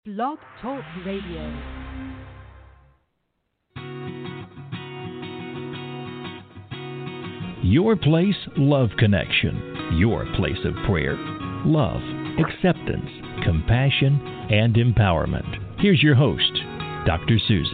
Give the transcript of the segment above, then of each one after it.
Blog Talk Radio. Your Place Love Connection. Your place of prayer, love, acceptance, compassion, and empowerment. Here's your host, Dr. Susie.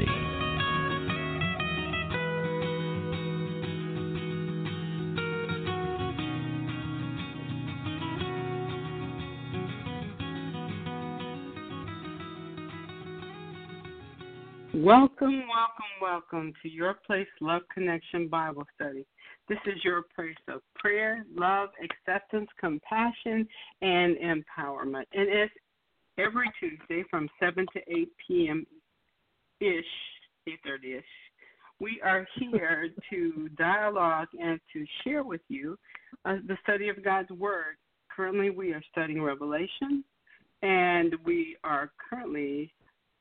Welcome to Your Place Love Connection Bible Study. This is your place of prayer, love, acceptance, compassion, and empowerment. And it's every Tuesday from 7 to 8 p.m.-ish, 8:30-ish. We are here to dialogue and to share with you the study of God's Word. Currently, we are studying Revelation, and we are currently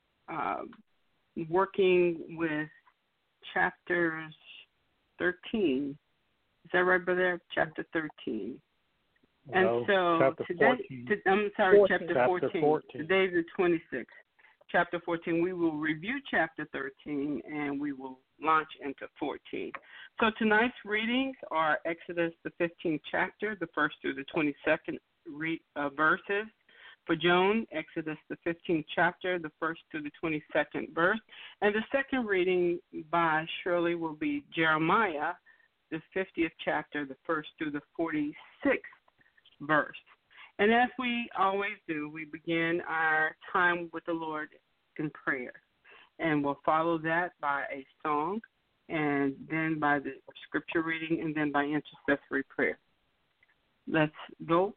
working with chapters 13. Is that right, brother? Chapter 13. No, and so chapter today, 14. chapter 14. Today's the 26th. Chapter 14, we will review chapter 13, and we will launch into 14. So tonight's readings are Exodus, the 15th chapter, the 1st through the 22nd verses. For Joan, Exodus, the 15th chapter, the 1st through the 22nd verse. And the second reading by Shirley will be Jeremiah, the 50th chapter, the 1st through the 46th verse. And as we always do, we begin our time with the Lord in prayer. And we'll follow that by a song, and then by the scripture reading, and then by intercessory prayer. Let's go.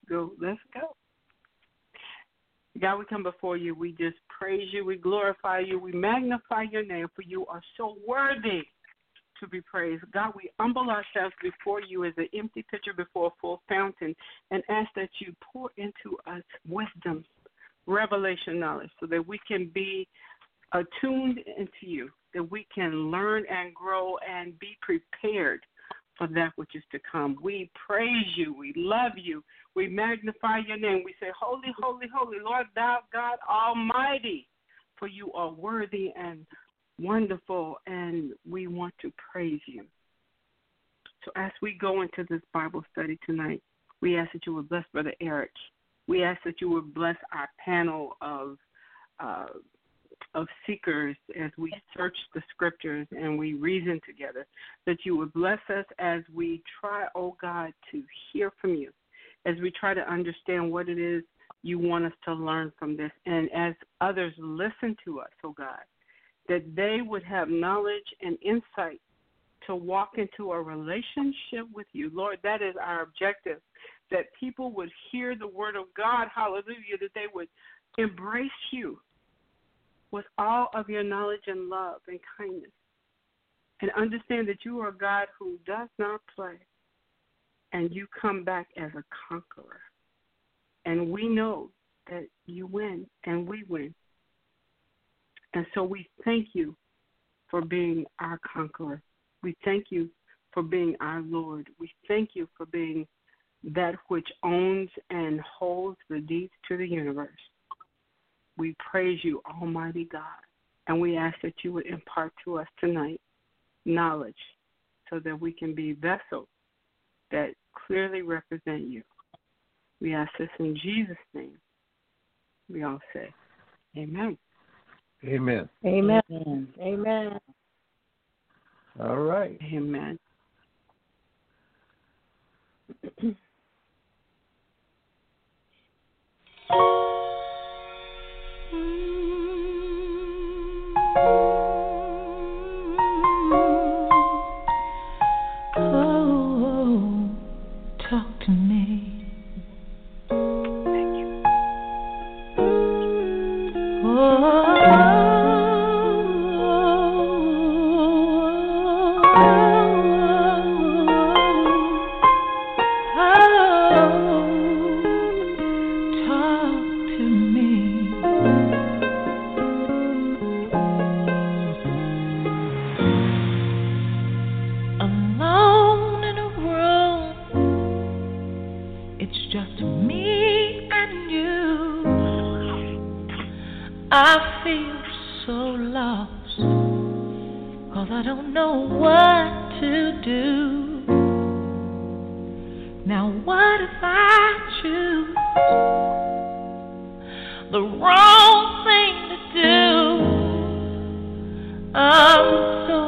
God, we come before you. We just praise you. We glorify you. We magnify your name, for you are so worthy to be praised. God, we humble ourselves before you as an empty pitcher before a full fountain and ask that you pour into us wisdom, revelation knowledge, so that we can be attuned into you, that we can learn and grow and be prepared for that which is to come. We praise you. We love you. We magnify your name. We say, holy, holy, holy, Lord thou God Almighty, for you are worthy and wonderful, and we want to praise you. So as we go into this Bible study tonight, we ask that you would bless Brother Eric. We ask that you would bless our panel of seekers as we search the scriptures and we reason together, that you would bless us as we try, oh God, to hear from you, as we try to understand what it is you want us to learn from this, and as others listen to us, oh God, that they would have knowledge and insight to walk into a relationship with you. Lord, that is our objective, that people would hear the word of God, hallelujah, that they would embrace you with all of your knowledge and love and kindness, and understand that you are a God who does not play, and you come back as a conqueror. And we know that you win and we win. And so we thank you for being our conqueror. We thank you for being our Lord. We thank you for being that which owns and holds the deeds to the universe. We praise you, Almighty God, and we ask that you would impart to us tonight knowledge so that we can be vessels that clearly represent you. We ask this in Jesus' name. We all say, amen. Amen. Amen. Amen. All right. Amen. Talk to me. It's just me and you. I feel so lost, 'cause I don't know what to do. Now what if I choose the wrong thing to do? I'm so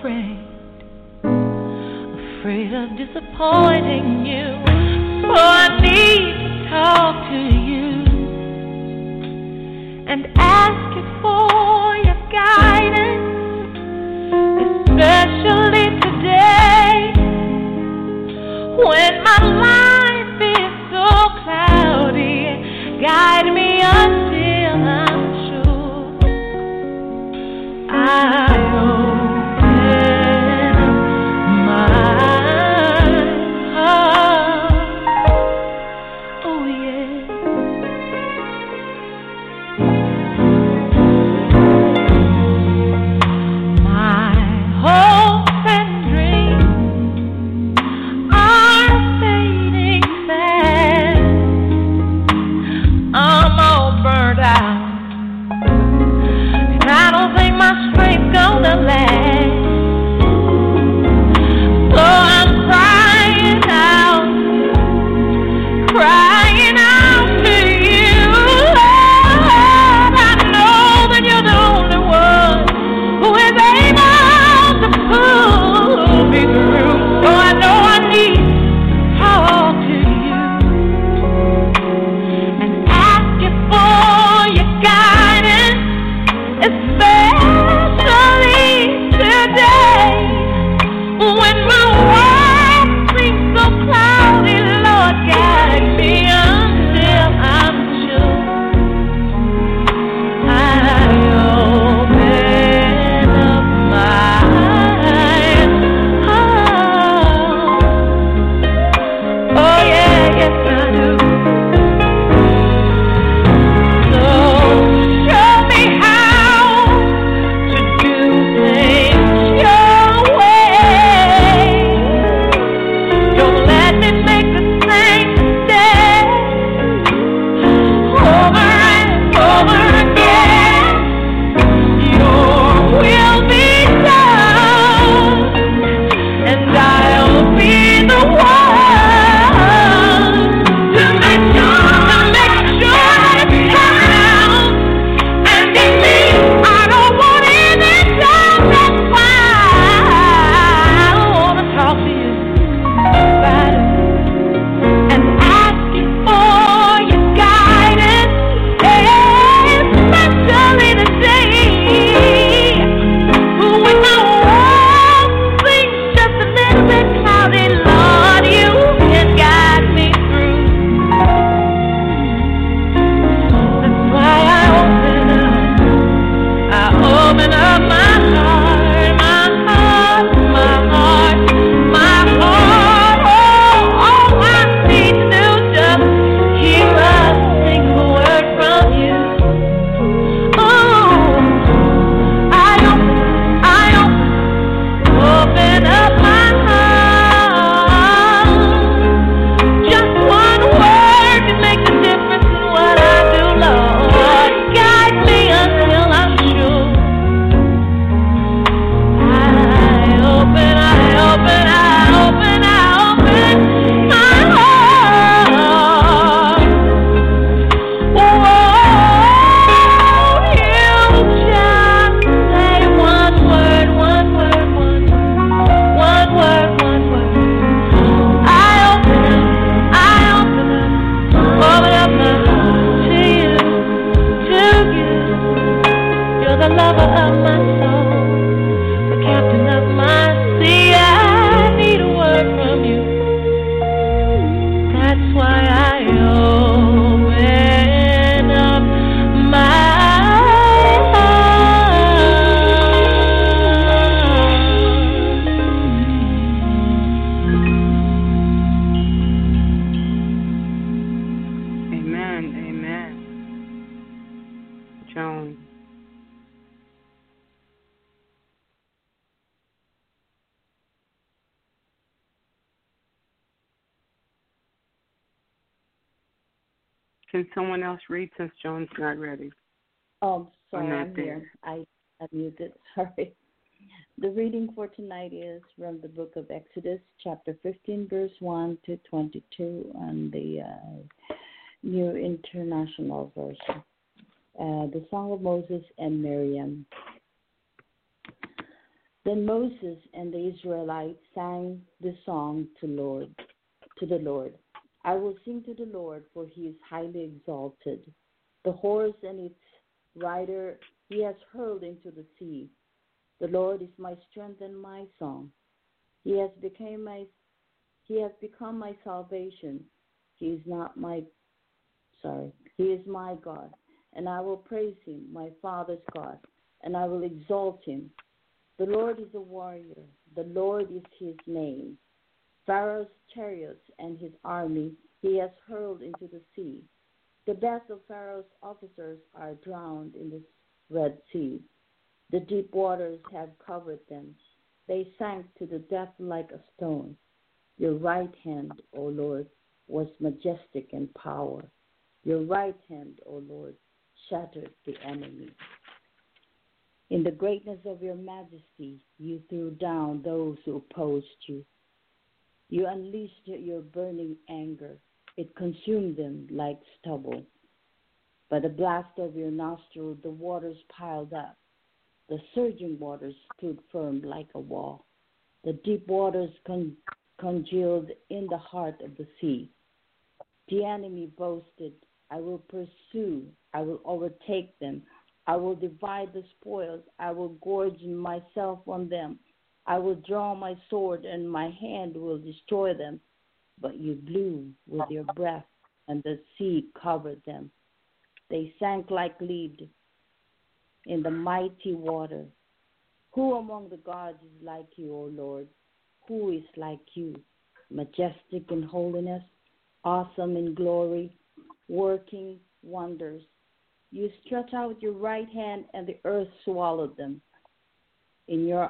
afraid of disappointing you. So I need to talk to you and ask you for your guidance, especially today when my life is so cloudy. Guide me until I'm sure I open my heart. Oh yeah. My hopes and dreams are fading fast. I'm all burned out, and I don't think my strength's gonna last. So I'm crying out to you, Lord. I know that you're the only one who is able to pull me through. So I know I need to talk to you and ask you for your guidance, especially today when my world seems so cloudy. Lord, guide me until I'm sure I open up my heart. Oh yeah, yes I do. So show me how to do things your way. Don't let me make the same mistake over and over again. Your will be done, and I'll be the one to make sure it's out. And in me, I don't want any doubt. That's why I wanna talk to you about it and ask you for your guidance, especially today when my world seems just a little bit cloudy. Lord, you can guide me through. That's why I open up my heart, my heart, my heart, my heart. Oh, all I need to do is just hear a single word from you. Oh, I open up my heart. Just one word can make the difference in what I do, Lord. Guide me until I'm sure I open my heart. Won't you just say one word, one word, one word, one word. I open up my heart to you. You're the lover of my soul, the captain of my sea. I need a word from you. That's why I open up my Amen. Amen. Joan. Can someone else read since Joan's not ready? Oh, on sorry, that I'm day. here. I muted. Sorry. The reading for tonight is from the book of Exodus, chapter 15, verse 1 to 22, on the New International Version. The Song of Moses and Miriam. Then Moses and the Israelites sang this song to the Lord. I will sing to the Lord, for he is highly exalted. The horse and its rider he has hurled into the sea. The Lord is my strength and my song. He has become my salvation. He is my God, and I will praise him, my father's God, and I will exalt him. The Lord is a warrior. The Lord is his name. Pharaoh's chariots and his army he has hurled into the sea. The best of Pharaoh's officers are drowned in the Red Sea. The deep waters have covered them. They sank to the depth like a stone. Your right hand, O Lord, was majestic in power. Your right hand, O Lord, shattered the enemy. In the greatness of your majesty, you threw down those who opposed you. You unleashed your burning anger. It consumed them like stubble. By the blast of your nostril, the waters piled up. The surging waters stood firm like a wall. The deep waters congealed in the heart of the sea. The enemy boasted, I will pursue, I will overtake them. I will divide the spoils. I will gorge myself on them. I will draw my sword, and my hand will destroy them. But you blew with your breath, and the sea covered them. They sank like lead in the mighty water. Who among the gods is like you, O Lord? Who is like you, majestic in holiness, awesome in glory, working wonders? You stretch out your right hand, and the earth swallowed them. In your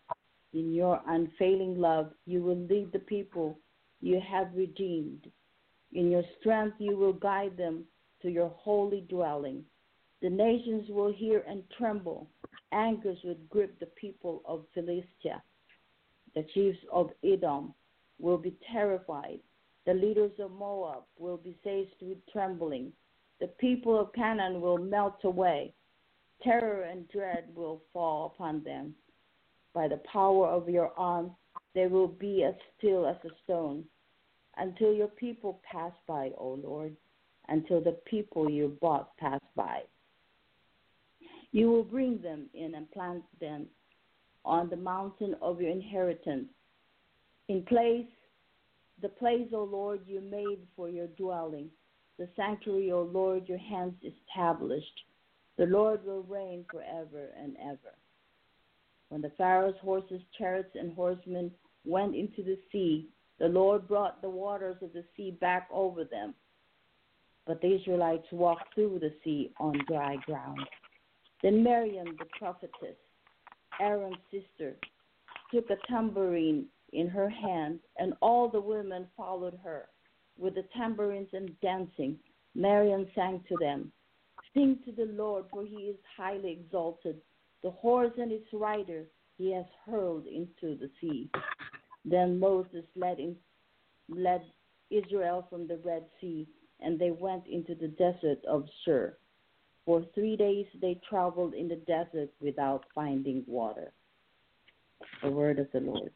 unfailing love, you will lead the people you have redeemed. In your strength, you will guide them to your holy dwelling. The nations will hear and tremble. Anchors would grip the people of Philistia. The chiefs of Edom will be terrified. The leaders of Moab will be seized with trembling. The people of Canaan will melt away. Terror and dread will fall upon them. By the power of your arm, they will be as still as a stone, until your people pass by, O Lord, until the people you bought pass by. You will bring them in and plant them on the mountain of your inheritance, the place, O Lord, you made for your dwelling. The sanctuary, O Lord, your hands established. The Lord will reign forever and ever. When the Pharaoh's horses, chariots, and horsemen went into the sea, the Lord brought the waters of the sea back over them. But the Israelites walked through the sea on dry ground. Then Miriam, the prophetess, Aaron's sister, took a tambourine in her hand, and all the women followed her. With the tambourines and dancing, Miriam sang to them, Sing to the Lord, for he is highly exalted. The horse and its rider he has hurled into the sea. Then Moses led Israel from the Red Sea, and they went into the desert of Shur. For 3 days they traveled in the desert without finding water. The word of the Lord.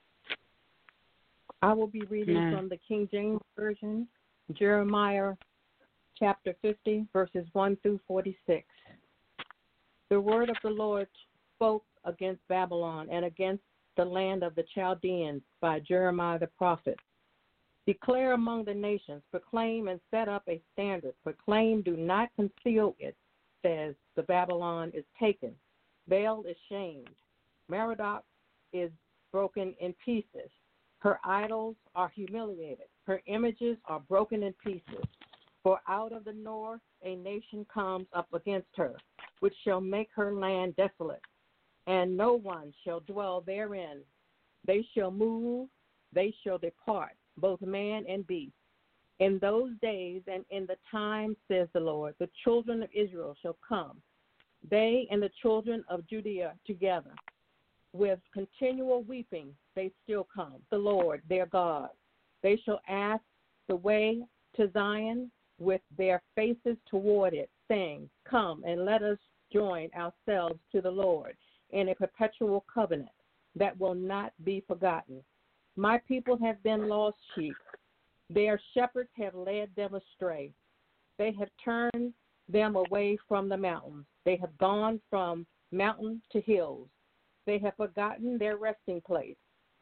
I will be reading from the King James Version, Jeremiah chapter 50, verses 1 through 46. The word of the Lord spoke against Babylon and against the land of the Chaldeans by Jeremiah the prophet. Declare among the nations, proclaim and set up a standard. Proclaim, do not conceal it, says the Babylon is taken. Baal is shamed. Merodach is broken in pieces. Her idols are humiliated. Her images are broken in pieces. For out of the north a nation comes up against her, which shall make her land desolate, and no one shall dwell therein. They shall move, they shall depart, both man and beast. In those days and in the time, says the Lord, the children of Israel shall come, they and the children of Judea together. With continual weeping they still come, the Lord their God. They shall ask the way to Zion with their faces toward it, saying, Come and let us join ourselves to the Lord in a perpetual covenant that will not be forgotten. My people have been lost sheep. Their shepherds have led them astray. They have turned them away from the mountains. They have gone from mountain to hills. They have forgotten their resting place.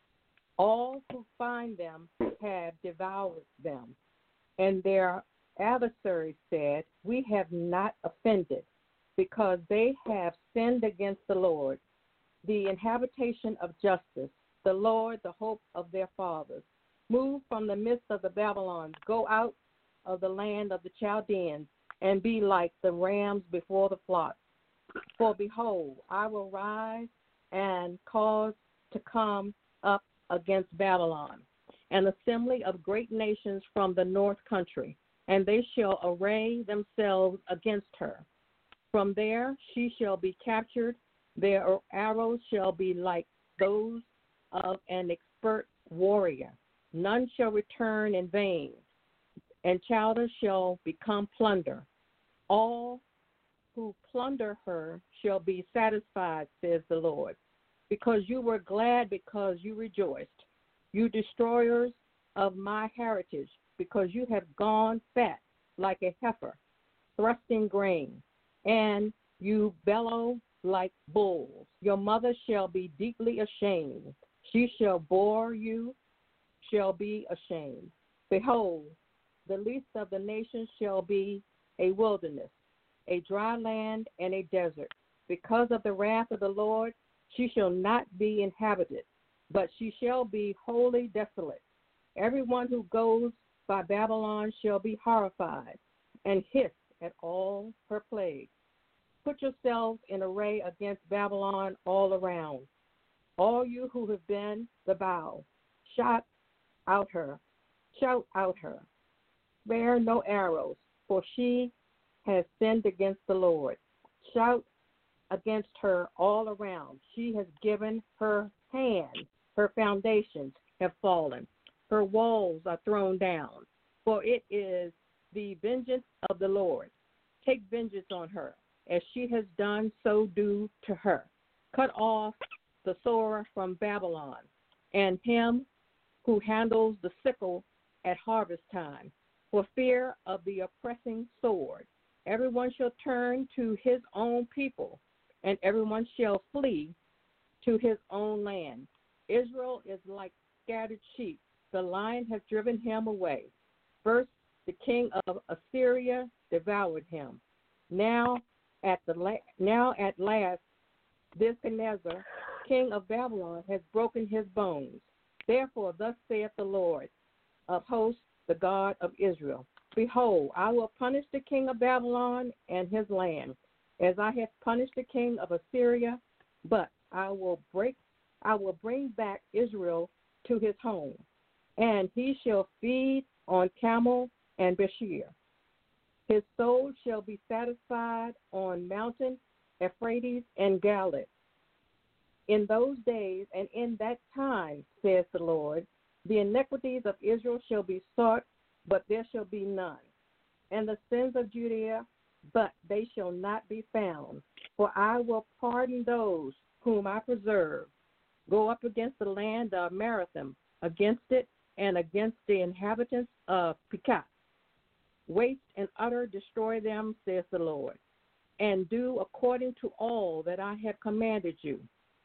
All who find them have devoured them. And their adversaries said, We have not offended, because they have sinned against the Lord, the inhabitation of justice, the Lord, the hope of their fathers. Move from the midst of the Babylons, go out of the land of the Chaldeans, and be like the rams before the flock. For behold, I will rise and cause to come up against Babylon, an assembly of great nations from the north country, and they shall array themselves against her. From there she shall be captured. Their arrows shall be like those of an expert warrior. None shall return in vain, and chowder shall become plunder. All who plunder her shall be satisfied, says the Lord, because you were glad, because you rejoiced, you destroyers of my heritage, because you have gone fat like a heifer, thrusting grain, and you bellow like bulls. Your mother shall be deeply ashamed. She shall bore you, shall be ashamed. Behold, the least of the nations shall be a wilderness, a dry land and a desert. Because of the wrath of the Lord, she shall not be inhabited, but she shall be wholly desolate. Everyone who goes by Babylon shall be horrified and hiss at all her plagues. Put yourselves in array against Babylon all around. All you who have been the bow, shout out her. Spare no arrows, for she has sinned against the Lord. Shout against her all around. She has given her hand. Her foundations have fallen. Her walls are thrown down. For it is the vengeance of the Lord. Take vengeance on her. As she has done, so do to her. Cut off the sower from Babylon, and him who handles the sickle at harvest time, for fear of the oppressing sword. Everyone shall turn to his own people, and everyone shall flee to his own land. Israel is like scattered sheep. The lion has driven him away. First, the king of Assyria devoured him. Now at last, Nebuchadnezzar, king of Babylon, has broken his bones. Therefore, thus saith the Lord of hosts, the God of Israel, Behold, I will punish the king of Babylon and his land, as I have punished the king of Assyria, but I will bring back Israel to his home, and he shall feed on camel and Bashir. His soul shall be satisfied on mountain Euphrates and Galilee. In those days and in that time, says the Lord, the iniquities of Israel shall be sought, but there shall be none, and the sins of Judea, but they shall not be found. For I will pardon those whom I preserve. Go up against the land of Marathon, against it, and against the inhabitants of Pekah. Waste and utter destroy them, says the Lord, and do according to all that I have commanded you.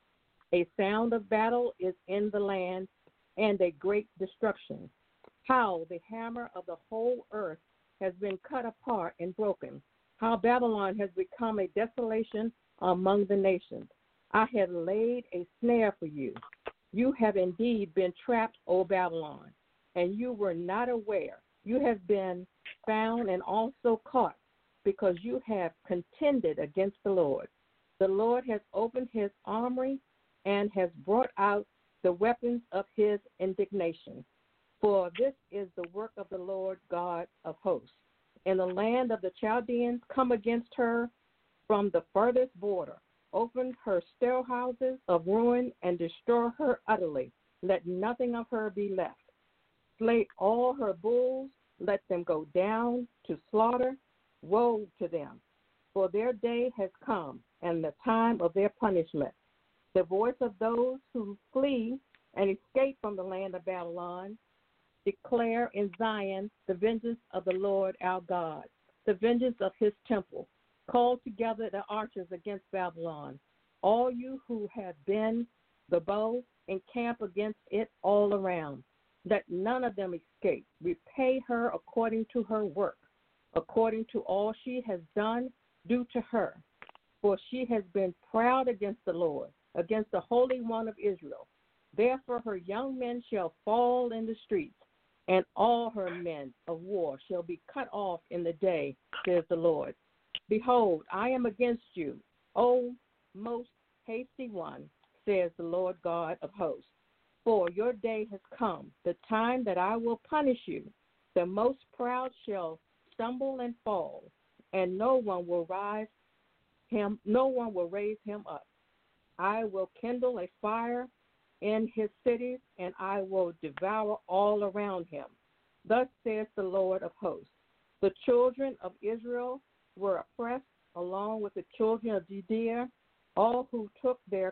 A sound of battle is in the land, and a great destruction. How the hammer of the whole earth has been cut apart and broken. How Babylon has become a desolation among the nations. I have laid a snare for you. You have indeed been trapped, O Babylon, and you were not aware. You have been found and also caught, because you have contended against the Lord. The Lord has opened his armory and has brought out the weapons of his indignation. For this is the work of the Lord God of hosts. In the land of the Chaldeans come against her, from the furthest border. Open her storehouses of ruin and destroy her utterly. Let nothing of her be left. Slay all her bulls. Let them go down to slaughter. Woe to them, for their day has come, and the time of their punishment. The voice of those who flee and escape from the land of Babylon declare in Zion the vengeance of the Lord our God, the vengeance of his temple. Call together the archers against Babylon. All you who have been the bow, encamp against it all around. Let none of them escape. Repay her according to her work, according to all she has done, do to her. For she has been proud against the Lord, against the Holy One of Israel. Therefore her young men shall fall in the streets, and all her men of war shall be cut off in the day, says the Lord. Behold, I am against you, O most hasty one, says the Lord God of hosts. For your day has come, the time that I will punish you. The most proud shall stumble and fall, and no one will raise him up. I will kindle a fire in his cities, and I will devour all around him. Thus says the Lord of hosts. The children of Israel were oppressed along with the children of Judea. All who took them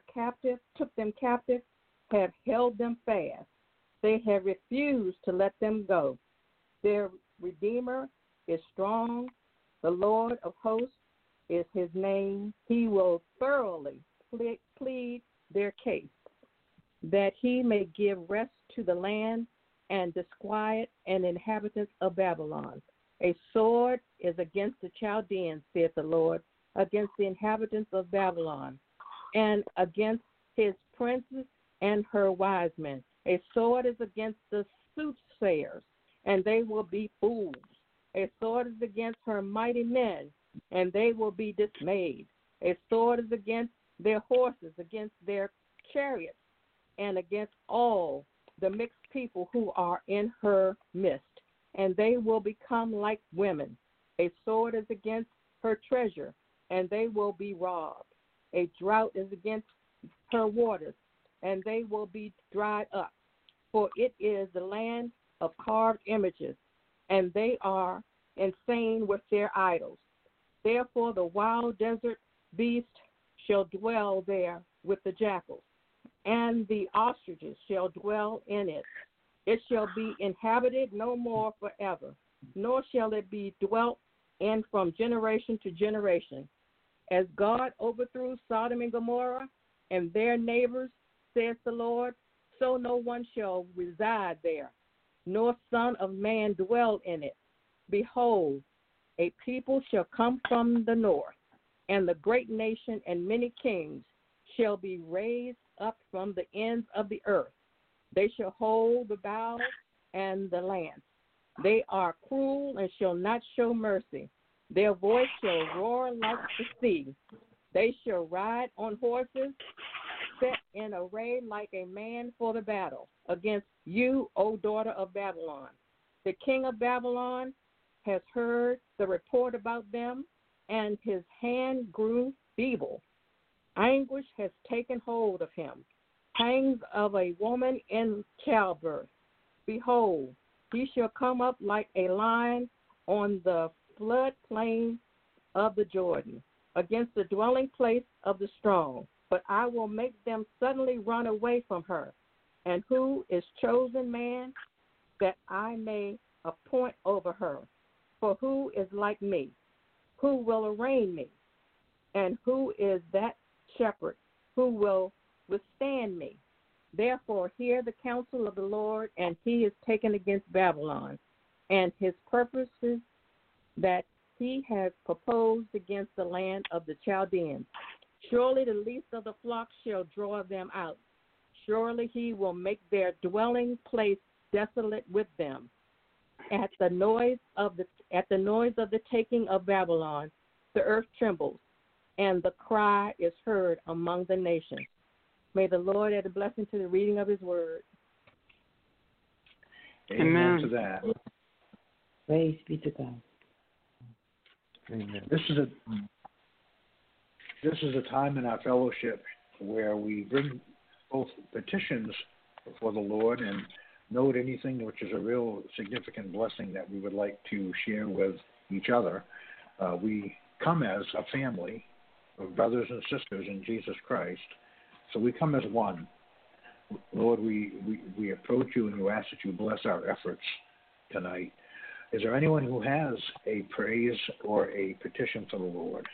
captive, have held them fast. They have refused to let them go. Their Redeemer is strong. The Lord of hosts is his name. He will thoroughly plead their case, that he may give rest to the land and disquiet an inhabitants of Babylon. A sword is against the Chaldeans, saith the Lord, against the inhabitants of Babylon, and against his princes and her wise men. A sword is against the soothsayers, and they will be fools. A sword is against her mighty men, and they will be dismayed. A sword is against their horses, against their chariots, and against all the mixed people who are in her midst, and they will become like women. A sword is against her treasure, and they will be robbed. A drought is against her waters, and they will be dried up. For it is the land of carved images, and they are insane with their idols. Therefore the wild desert beast shall dwell there with the jackals, and the ostriches shall dwell in it. It shall be inhabited no more forever, nor shall it be dwelt in from generation to generation. As God overthrew Sodom and Gomorrah and their neighbors, says the Lord, so no one shall reside there, nor son of man dwell in it. Behold, a people shall come from the north, and the great nation and many kings shall be raised up from the ends of the earth. They shall hold the bow and the lance. They are cruel and shall not show mercy. Their voice shall roar like the sea. They shall ride on horses, set in array like a man for the battle, against you, O daughter of Babylon. The king of Babylon has heard the report about them, and his hand grew feeble. Anguish has taken hold of him, pangs of a woman in childbirth. Behold, he shall come up like a lion on the floodplain of the Jordan, against the dwelling place of the strong. But I will make them suddenly run away from her. And who is chosen man that I may appoint over her? For who is like me? Who will arraign me? And who is that shepherd who will withstand me? Therefore hear the counsel of the Lord, and he is taken against Babylon, and his purposes that he has proposed against the land of the Chaldeans. Surely the least of the flock shall draw them out. Surely he will make their dwelling place desolate with them. At the noise of the taking of Babylon, the earth trembles, and the cry is heard among the nations. May the Lord add a blessing to the reading of his word. Amen. To that. Praise be to God. Amen. This is this is a time in our fellowship where we bring both petitions before the Lord and note anything which is a real significant blessing that we would like to share with each other. We come as a family of brothers and sisters in Jesus Christ, so we come as one. Lord, we approach you and we ask that you bless our efforts tonight. Is there anyone who has a praise or a petition for the Lord?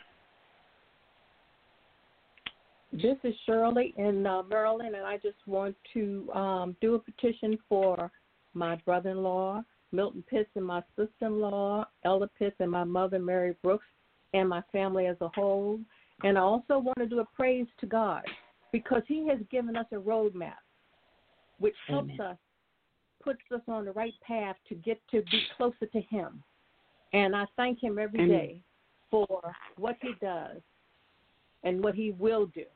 This is Shirley in Maryland, and I just want to do a petition for my brother-in-law, Milton Pitts, and my sister-in-law, Ella Pitts, and my mother, Mary Brooks, and my family as a whole. And I also want to do a praise to God because he has given us a roadmap, which helps us, puts us on the right path to get to be closer to him. And I thank him every day for what he does and what he will do.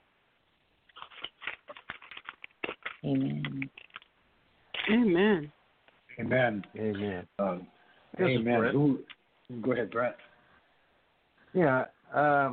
Amen. Amen. Amen. Amen. Amen. Go ahead, Brett. Yeah. I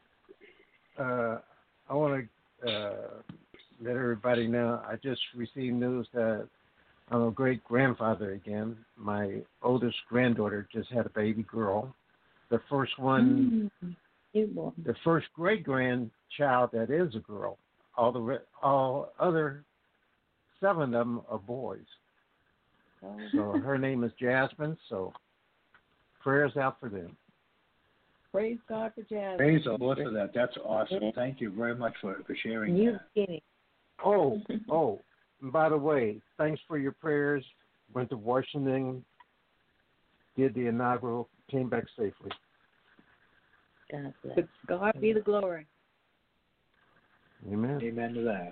want to let everybody know I just received news that I'm a great-grandfather again. My oldest granddaughter just had a baby girl. The first one, the first great-grandchild that is a girl. All other 7 of them are boys. So her name is Jasmine, so prayers out for them. Praise God for Jasmine. Praise the Lord for that. That's awesome. Thank you very much for sharing that. Oh, and by the way, thanks for your prayers. Went to Washington, did the inaugural, came back safely. God bless. To God be the glory. Amen. Amen to that.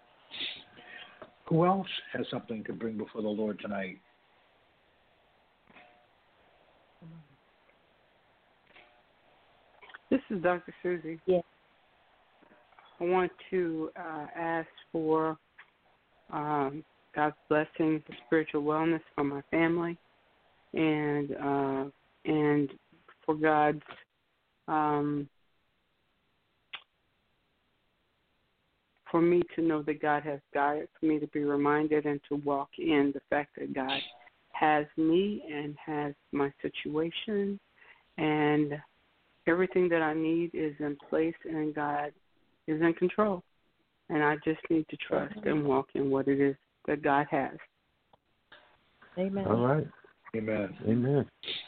Who else has something to bring before the Lord tonight? This is Dr. Susie. Yes. I want to ask for God's blessing for spiritual wellness for my family, and for God's for me to know that God has guided, for me to be reminded and to walk in the fact that God has me and has my situation, and everything that I need is in place, and God is in control. And I just need to trust and walk in what it is that God has. Amen. All right. Amen. Amen.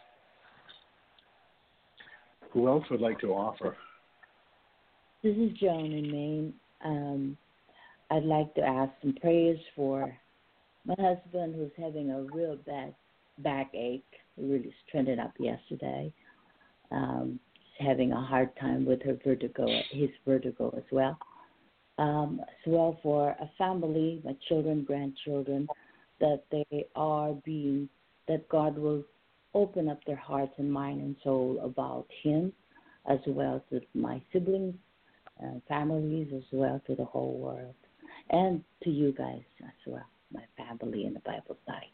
Who else would like to offer? This is Joan in Maine. I'd like to ask some prayers for my husband who's having a real bad backache. He really straightened up yesterday. He's having a hard time with his vertigo as well. As well for a family, my children, grandchildren, that that God will open up their hearts and mind and soul about him, as well as my siblings, families, as well to the whole world, and to you guys as well, my family in the Bible study.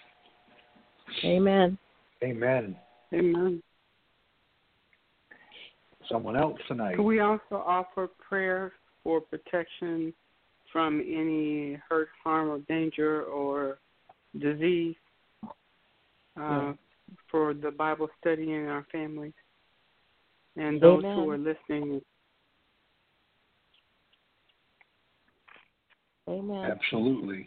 Amen. Amen. Amen. Someone else tonight? Can we also offer prayer for protection from any hurt, harm, or danger or disease for the Bible study in our families and those who are listening? Amen. Absolutely.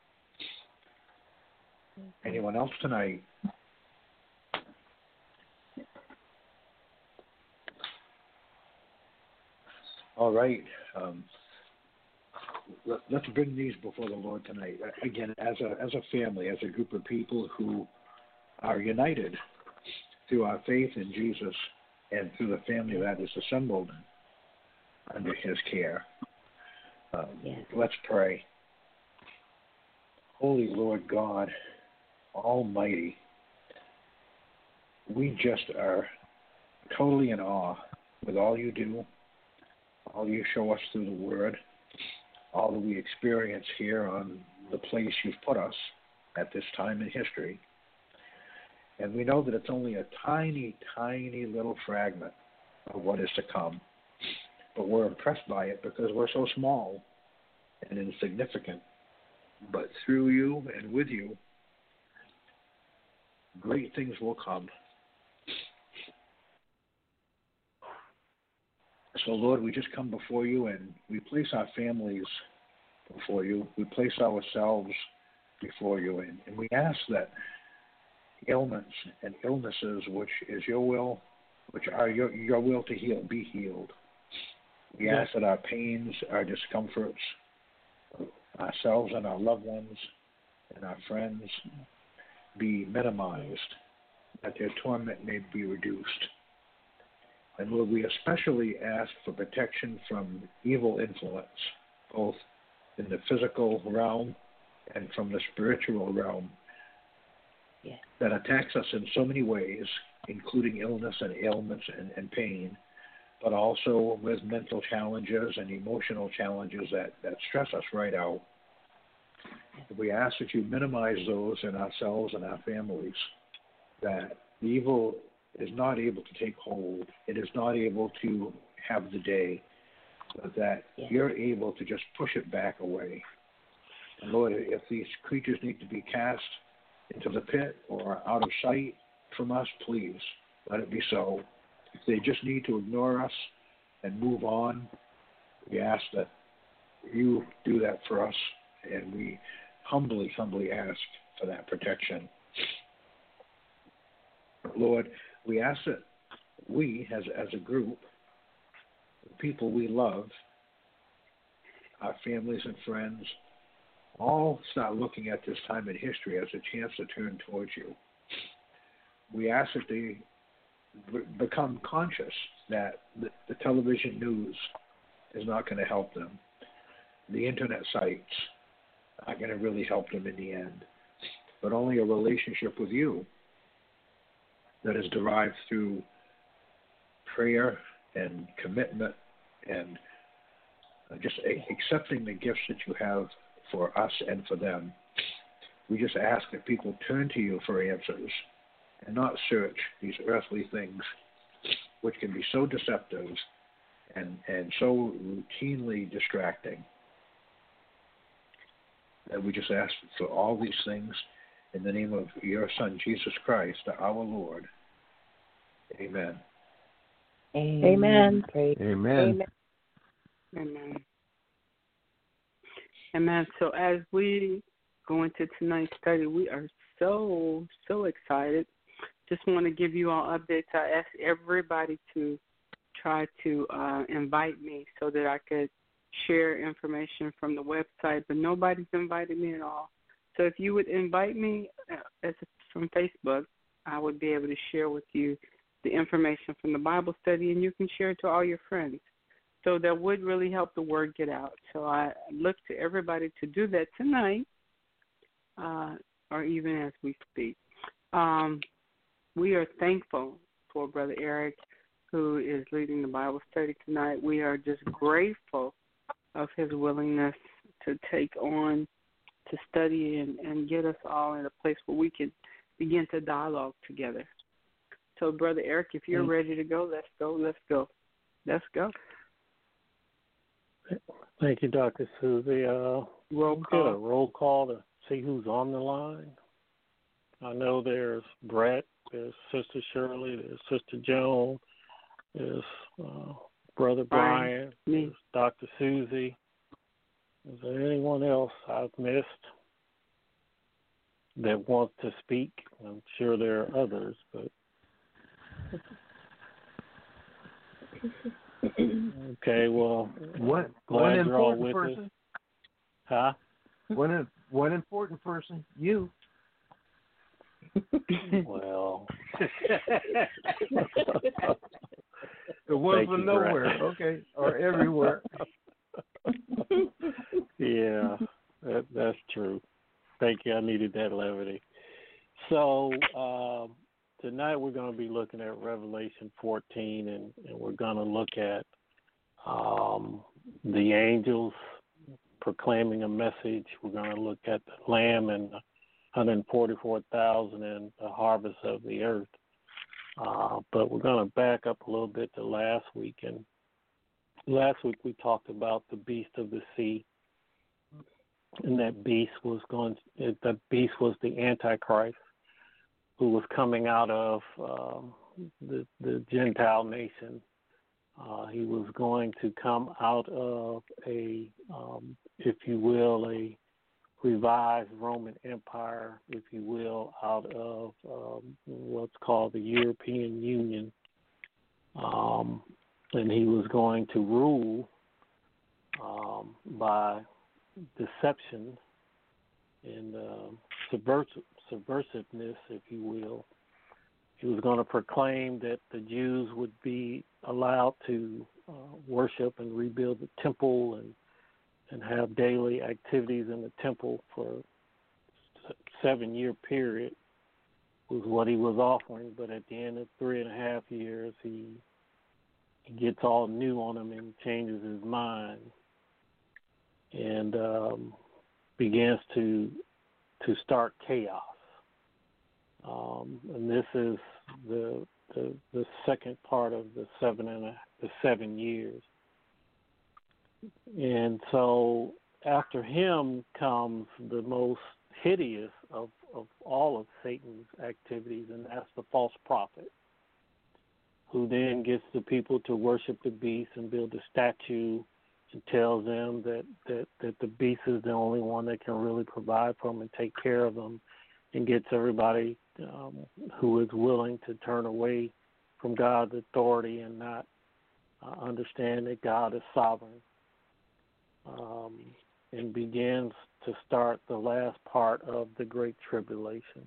Anyone else tonight? All right. Let's bring these before the Lord tonight. Again, as a family, as a group of people who are united through our faith in Jesus and through the family that is assembled under his care. Let's pray. Holy Lord God, Almighty, we just are totally in awe with all you do, all you show us through the Word, all that we experience here on the place you've put us at this time in history. And we know that it's only a tiny, tiny little fragment of what is to come. but we're impressed by it because we're so small and insignificant. But through you and with you, great things will come. So, Lord, we just come before you and we place our families before you. We place ourselves before you, and we ask that ailments and illnesses, which is your will, which are your will to heal, be healed. We ask that our pains, our discomforts, ourselves and our loved ones and our friends be minimized, that their torment may be reduced. And Lord, we especially ask for protection from evil influence, both in the physical realm and from the spiritual realm, that attacks us in so many ways, including illness and ailments and pain, but also with mental challenges and emotional challenges that stress us right out. We ask that you minimize those in ourselves and our families, that the evil is not able to take hold, it is not able to have the day, but that you're able to just push it back away. And Lord, if these creatures need to be cast into the pit or out of sight from us, please let it be so. If they just need to ignore us and move on, we ask that you do that for us, and we humbly ask for that protection. Lord, we ask that we, as a group, the people we love, our families and friends, all start looking at this time in history as a chance to turn towards you. We ask that they become conscious that the television news is not going to help them. The internet sites aren't going to really help them in the end, but only a relationship with you that is derived through prayer and commitment and just accepting the gifts that you have for us and for them. We just ask that people turn to you for answers and not search these earthly things, which can be so deceptive and so routinely distracting. And we just ask for all these things in the name of your Son, Jesus Christ, our Lord. Amen. Amen. Amen. Amen. Amen. So as we go into tonight's study, we are so excited. Just want to give you all updates. I asked everybody to try to invite me so that I could share information from the website, but nobody's invited me at all. So if you would invite me from Facebook, I would be able to share with you the information from the Bible study, and you can share it to all your friends. So that would really help the word get out. So I look to everybody to do that tonight, or even as we speak. We are thankful for Brother Eric, who is leading the Bible study tonight. We are just grateful of his willingness to take on, to study and get us all in a place where we can begin to dialogue together. So, Brother Eric, if you're ready to go, let's go. Thank you, Dr. Susie. We'll get a roll call to see who's on the line. I know there's Brett, there's Sister Shirley, there's Sister Joan, there's Brother Brian, there's Dr. Susie. Is there anyone else I've missed that wants to speak? I'm sure there are others, but... Okay, well, one important person. Us. Huh? One important person. You. Well. The one from nowhere. Brett. Okay, or everywhere. Yeah, that's true. Thank you. I needed that levity. So tonight we're going to be looking at Revelation 14, and we're going to look at the angels proclaiming a message. We're going to look at the Lamb and 144,000 and the harvest of the earth. But we're going to back up a little bit to last week and last week we talked about the beast of the sea, and that beast was the Antichrist, who was coming out of the Gentile nation. He was going to come out of a, if you will, a revived Roman Empire, if you will, out of what's called the European Union. And he was going to rule by deception and subversiveness, if you will. He was going to proclaim that the Jews would be allowed to worship and rebuild the temple and have daily activities in the temple for a 7-year period was what he was offering. But at the end of 3.5 years, he gets all new on him and changes his mind and begins to start chaos. And this is the second part of the 7 years. And so after him comes the most hideous of all of Satan's activities, and that's the false prophet, who then gets the people to worship the beast and build a statue and tells them that the beast is the only one that can really provide for them and take care of them, and gets everybody who is willing to turn away from God's authority and not understand that God is sovereign, and begins to start the last part of the Great Tribulation.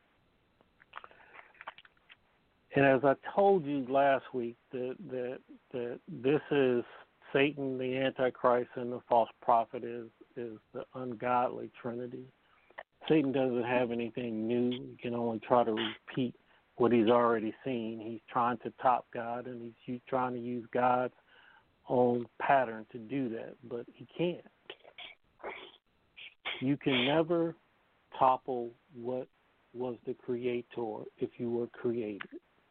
And as I told you last week, that this is Satan, the Antichrist, and the false prophet is the ungodly trinity. Satan doesn't have anything new. He can only try to repeat what he's already seen. He's trying to top God, and he's trying to use God's own pattern to do that, but he can't. You can never topple what was the creator if you were created.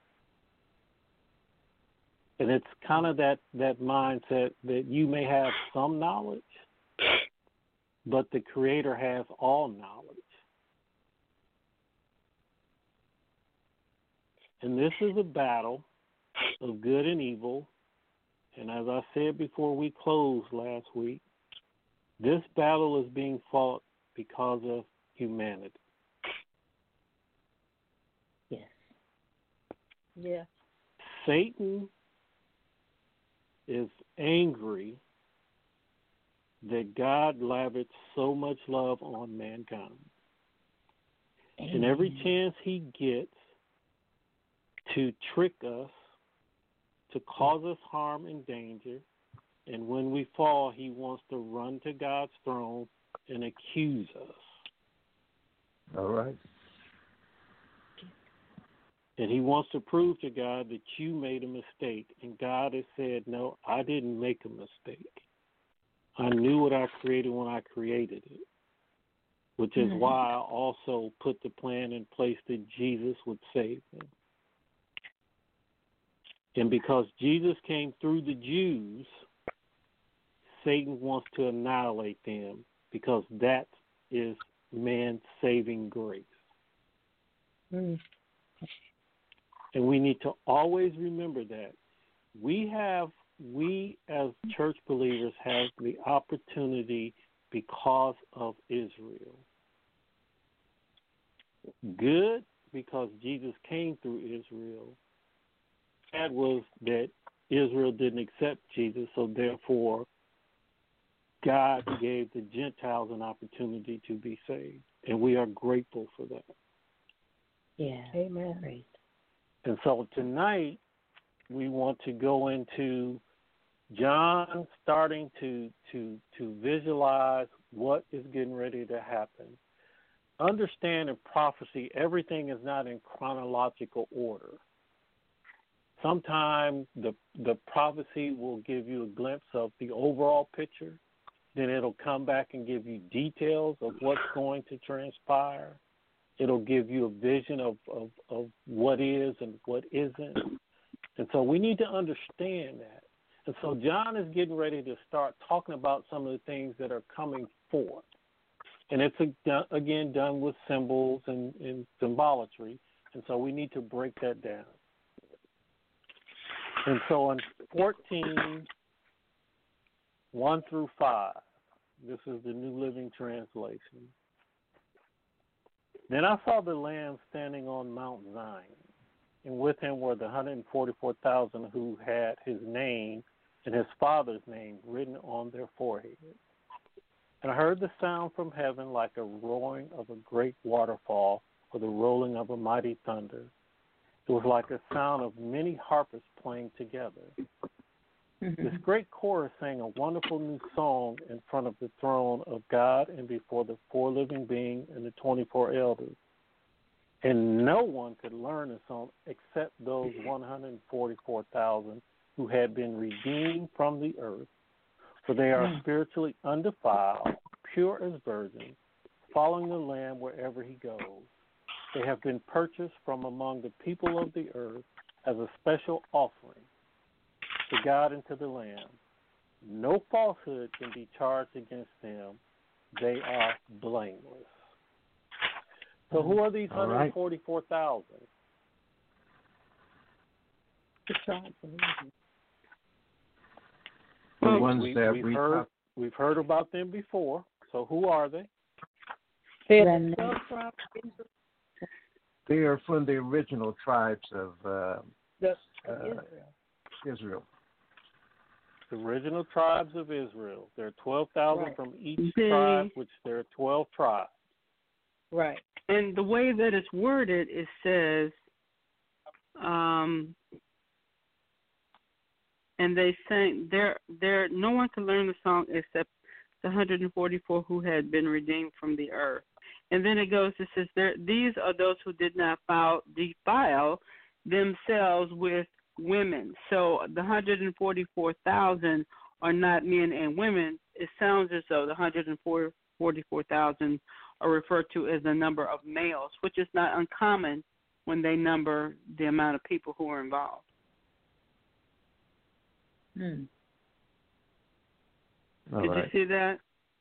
And it's kind of that mindset that you may have some knowledge, but the Creator has all knowledge. And this is a battle of good and evil. And as I said before we closed last week, this battle is being fought because of humanity. Yes. Yeah. Satan is angry that God lavished so much love on mankind. Amen. And every chance he gets to trick us, to cause us harm and danger, and when we fall, he wants to run to God's throne and accuse us. All right. And he wants to prove to God that you made a mistake. And God has said, no, I didn't make a mistake. I knew what I created when I created it, which is why I also put the plan in place that Jesus would save them. And because Jesus came through the Jews, Satan wants to annihilate them, because that is man's saving grace. And we need to always remember that. We as church believers have the opportunity because of Israel. Good, because Jesus came through Israel. Bad was that Israel didn't accept Jesus, so therefore God gave the Gentiles an opportunity to be saved. And we are grateful for that. Yeah. Amen. Great. And so tonight we want to go into John starting to visualize what is getting ready to happen. Understand in prophecy, everything is not in chronological order. Sometimes the prophecy will give you a glimpse of the overall picture. Then it'll come back and give you details of what's going to transpire. It'll give you a vision of what is and what isn't. And so we need to understand that. And so John is getting ready to start talking about some of the things that are coming forth. And it's, again, done with symbols and symbolatry. And so we need to break that down. And so in 14, 1 through 5, this is the New Living Translation. Then I saw the Lamb standing on Mount Zion, and with him were the 144,000 who had his name and his Father's name written on their foreheads. And I heard the sound from heaven like a roaring of a great waterfall or the rolling of a mighty thunder. It was like a sound of many harpers playing together. This great chorus sang a wonderful new song in front of the throne of God and before the four living beings and the 24 elders. And no one could learn the song except those 144,000 who had been redeemed from the earth. For they are spiritually undefiled, pure as virgins, following the Lamb wherever he goes. They have been purchased from among the people of the earth as a special offering to God and to the Lamb. No falsehood can be charged against them. They are blameless. So who are these 144,000? The ones that we've heard about them before. So who are they? They are from the original tribes of Israel. The original tribes of Israel. There are 12,000 from each tribe, which there are 12 tribes. Right. And the way that it's worded, it says, and they sang, there no one could learn the song except the 144 who had been redeemed from the earth. And then it goes, it says, these are those who did not defile themselves with women. So the 144,000 are not men and women. It sounds as though the 144,000 are referred to as the number of males, which is not uncommon when they number the amount of people who are involved. Did you see that?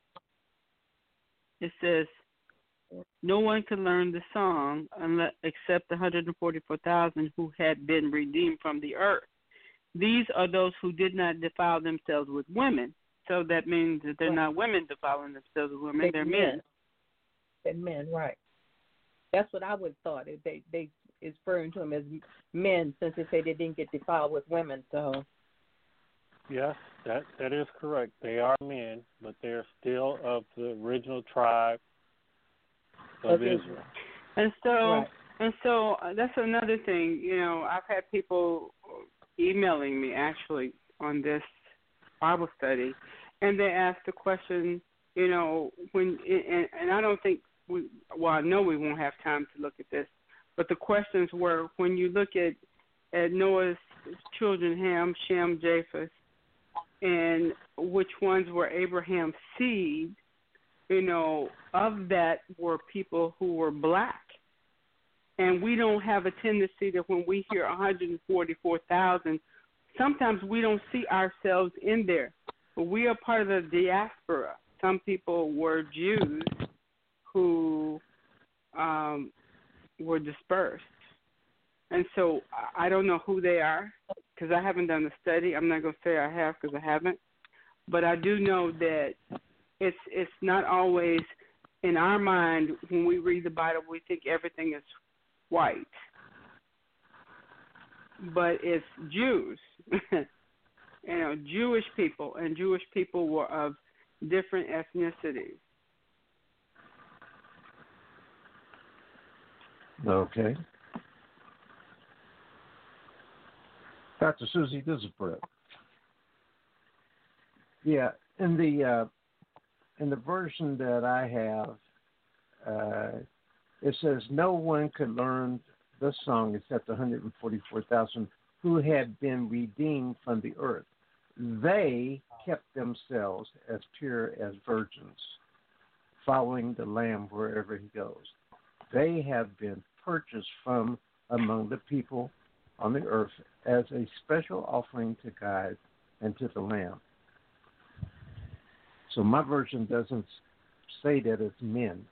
It says, no one could learn the song except the 144,000 who had been redeemed from the earth. These are those who did not defile themselves with women. So that means that they're not women defiling themselves with women. They're men. They're men, right. That's what I would have thought. They is referring to them as men since they say they didn't get defiled with women. So yes, that is correct. They are men, but they're still of the original tribe of Israel. And so that's another thing. You know, I've had people emailing me actually on this Bible study, and they asked the question, you know, and I don't think I know we won't have time to look at this, but the questions were, when you look at Noah's children, Ham, Shem, Japheth, and which ones were Abraham's seed, you know, of that were people who were black. And we don't have a tendency that when we hear 144,000, sometimes we don't see ourselves in there. But we are part of the diaspora. Some people were Jews who were dispersed. And so I don't know who they are because I haven't done the study. I'm not going to say I have because I haven't. But I do know that it's not always in our mind when we read the Bible, we think everything is white. But it's Jews, you know, Jewish people, and Jewish people were of different ethnicities. Okay. Dr. Susie, this is Brett. Yeah, in the version that I have, it says no one could learn the song except 144,000 who had been redeemed from the earth. They kept themselves as pure as virgins, following the Lamb wherever he goes. They have been purchased from among the people on the earth as a special offering to God and to the Lamb. So my version doesn't say that it's men.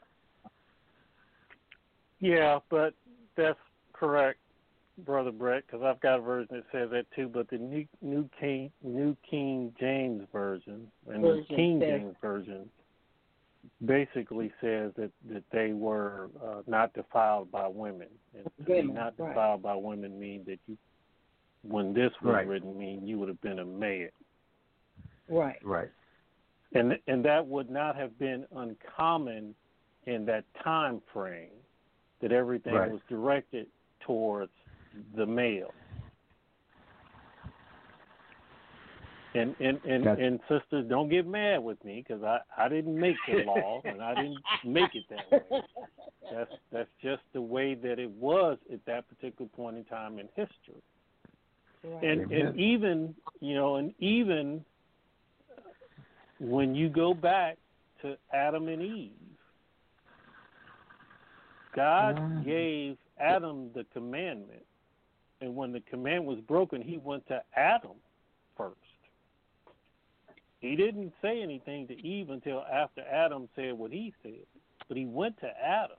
Yeah, but that's correct, Brother Brett, because I've got a version that says that too. But the New King James version and the King James version basically says that they were not defiled by women. And to be not defiled by women means that you, when this was written, mean you would have been a male. Right. Right. And that would not have been uncommon in that time frame, that everything was directed towards the male. And sisters, don't get mad with me, because I didn't make the law and I didn't make it that way. That's just the way that it was at that particular point in time in history. Right. And even when you go back to Adam and Eve, God gave Adam the commandment, and when the command was broken, he went to Adam first. He didn't say anything to Eve until after Adam said what he said, but he went to Adam.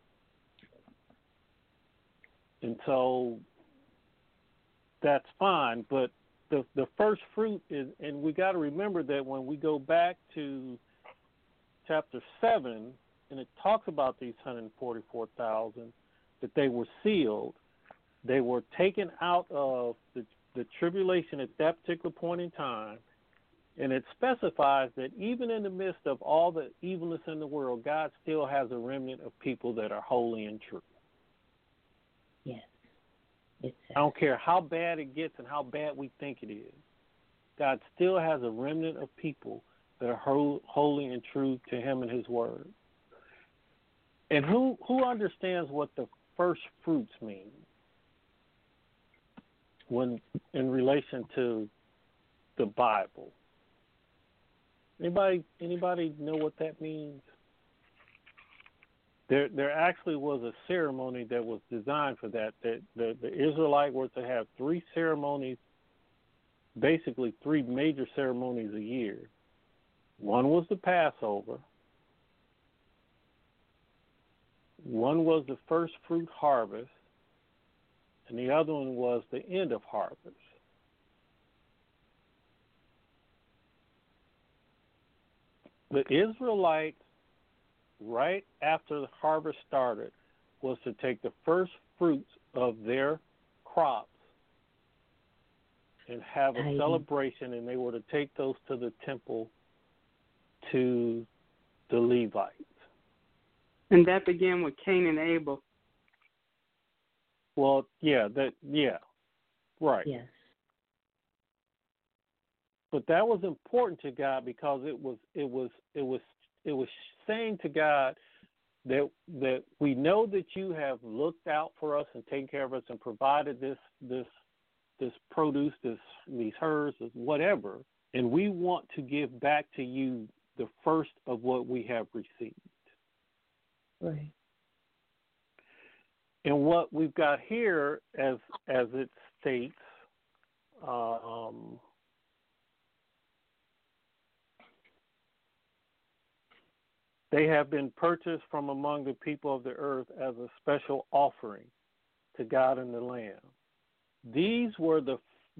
And so that's fine, but the first fruit is, and we got to remember that when we go back to chapter 7, and it talks about these 144,000, that they were sealed, they were taken out of the tribulation at that particular point in time, and it specifies that even in the midst of all the evilness in the world, God still has a remnant of people that are holy and true. Yes. I don't care how bad it gets and how bad we think it is. God still has a remnant of people that are holy and true to him and his word. And who understands what the first fruits mean when in relation to the Bible? Anybody know what that means? There actually was a ceremony that was designed for that. That the Israelite were to have 3 ceremonies, basically 3 major ceremonies a year. One was the Passover. One was the first fruit harvest, and the other one was the end of harvest. The Israelites, right after the harvest started, was to take the first fruits of their crops and have a celebration, and they were to take those to the temple to the Levites. And that began with Cain and Abel. Well, right. Yes. But that was important to God because it was saying to God that we know that you have looked out for us and taken care of us and provided this produce, these herds, whatever, and we want to give back to you the first of what we have received. Right. And what we've got here, as it states, they have been purchased from among the people of the earth as a special offering to God and the Lamb. These were the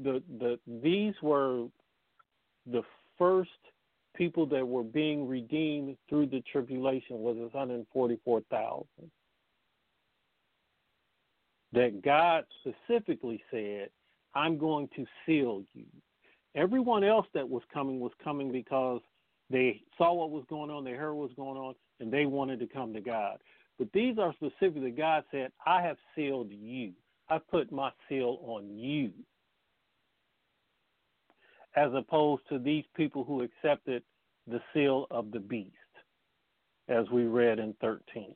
first people that were being redeemed through the tribulation, was 144,000. That God specifically said, I'm going to seal you. Everyone else that was coming because they saw what was going on, they heard what was going on, and they wanted to come to God. But these are specifically, God said, I have sealed you. I put my seal on you. As opposed to these people who accepted the seal of the beast, as we read in 13.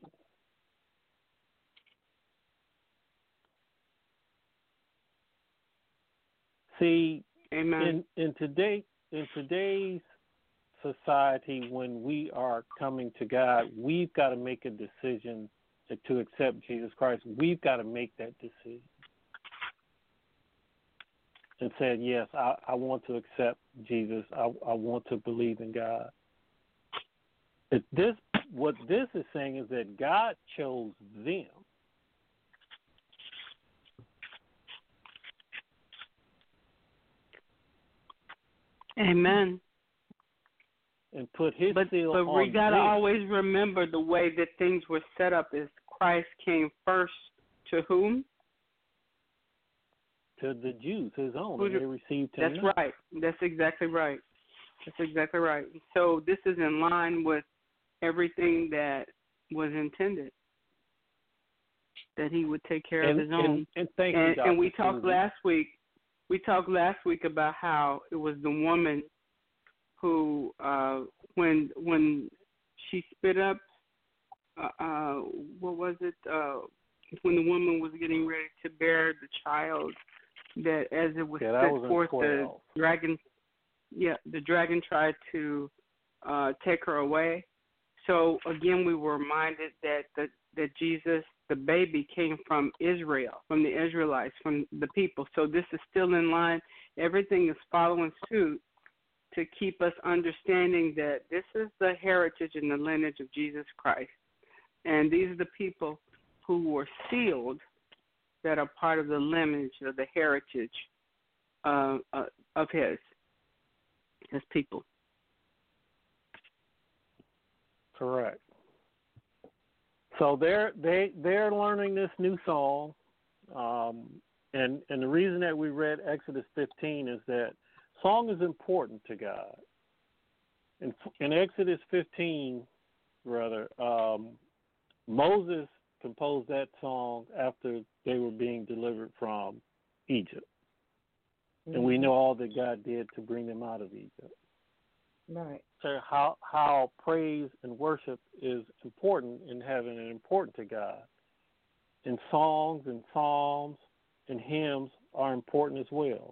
See, Amen. in today's society, when we are coming to God, we've got to make a decision to accept Jesus Christ. We've got to make that decision. and said, yes, I want to accept Jesus. I want to believe in God. What this is saying is that God chose them. Amen. And put his seal on them. But we got to always remember the way that things were set up is Christ came first to whom? To the Jews, his own, and they received him. That's right. That's exactly right. So this is in line with everything that was intended, that he would take care of his own. And thank you, Dr. And we talked Susan. last week about how it was the woman who, when she spit up, what was it? When the woman was getting ready to bear the child, that as it was set forth, the dragon tried to take her away. So again, we were reminded that Jesus, the baby, came from Israel, from the Israelites, from the people. So this is still in line. Everything is following suit to keep us understanding that this is the heritage and the lineage of Jesus Christ. And these are the people who were sealed that are part of the lineage of the heritage of his people. Correct. So they're learning this new song, and the reason that we read Exodus 15 is that song is important to God. In Exodus 15, Moses composed that song after they were being delivered from Egypt, and we know all that God did to bring them out of Egypt. Right. So how praise and worship is important in heaven and important to God. And songs and psalms and hymns are important as well.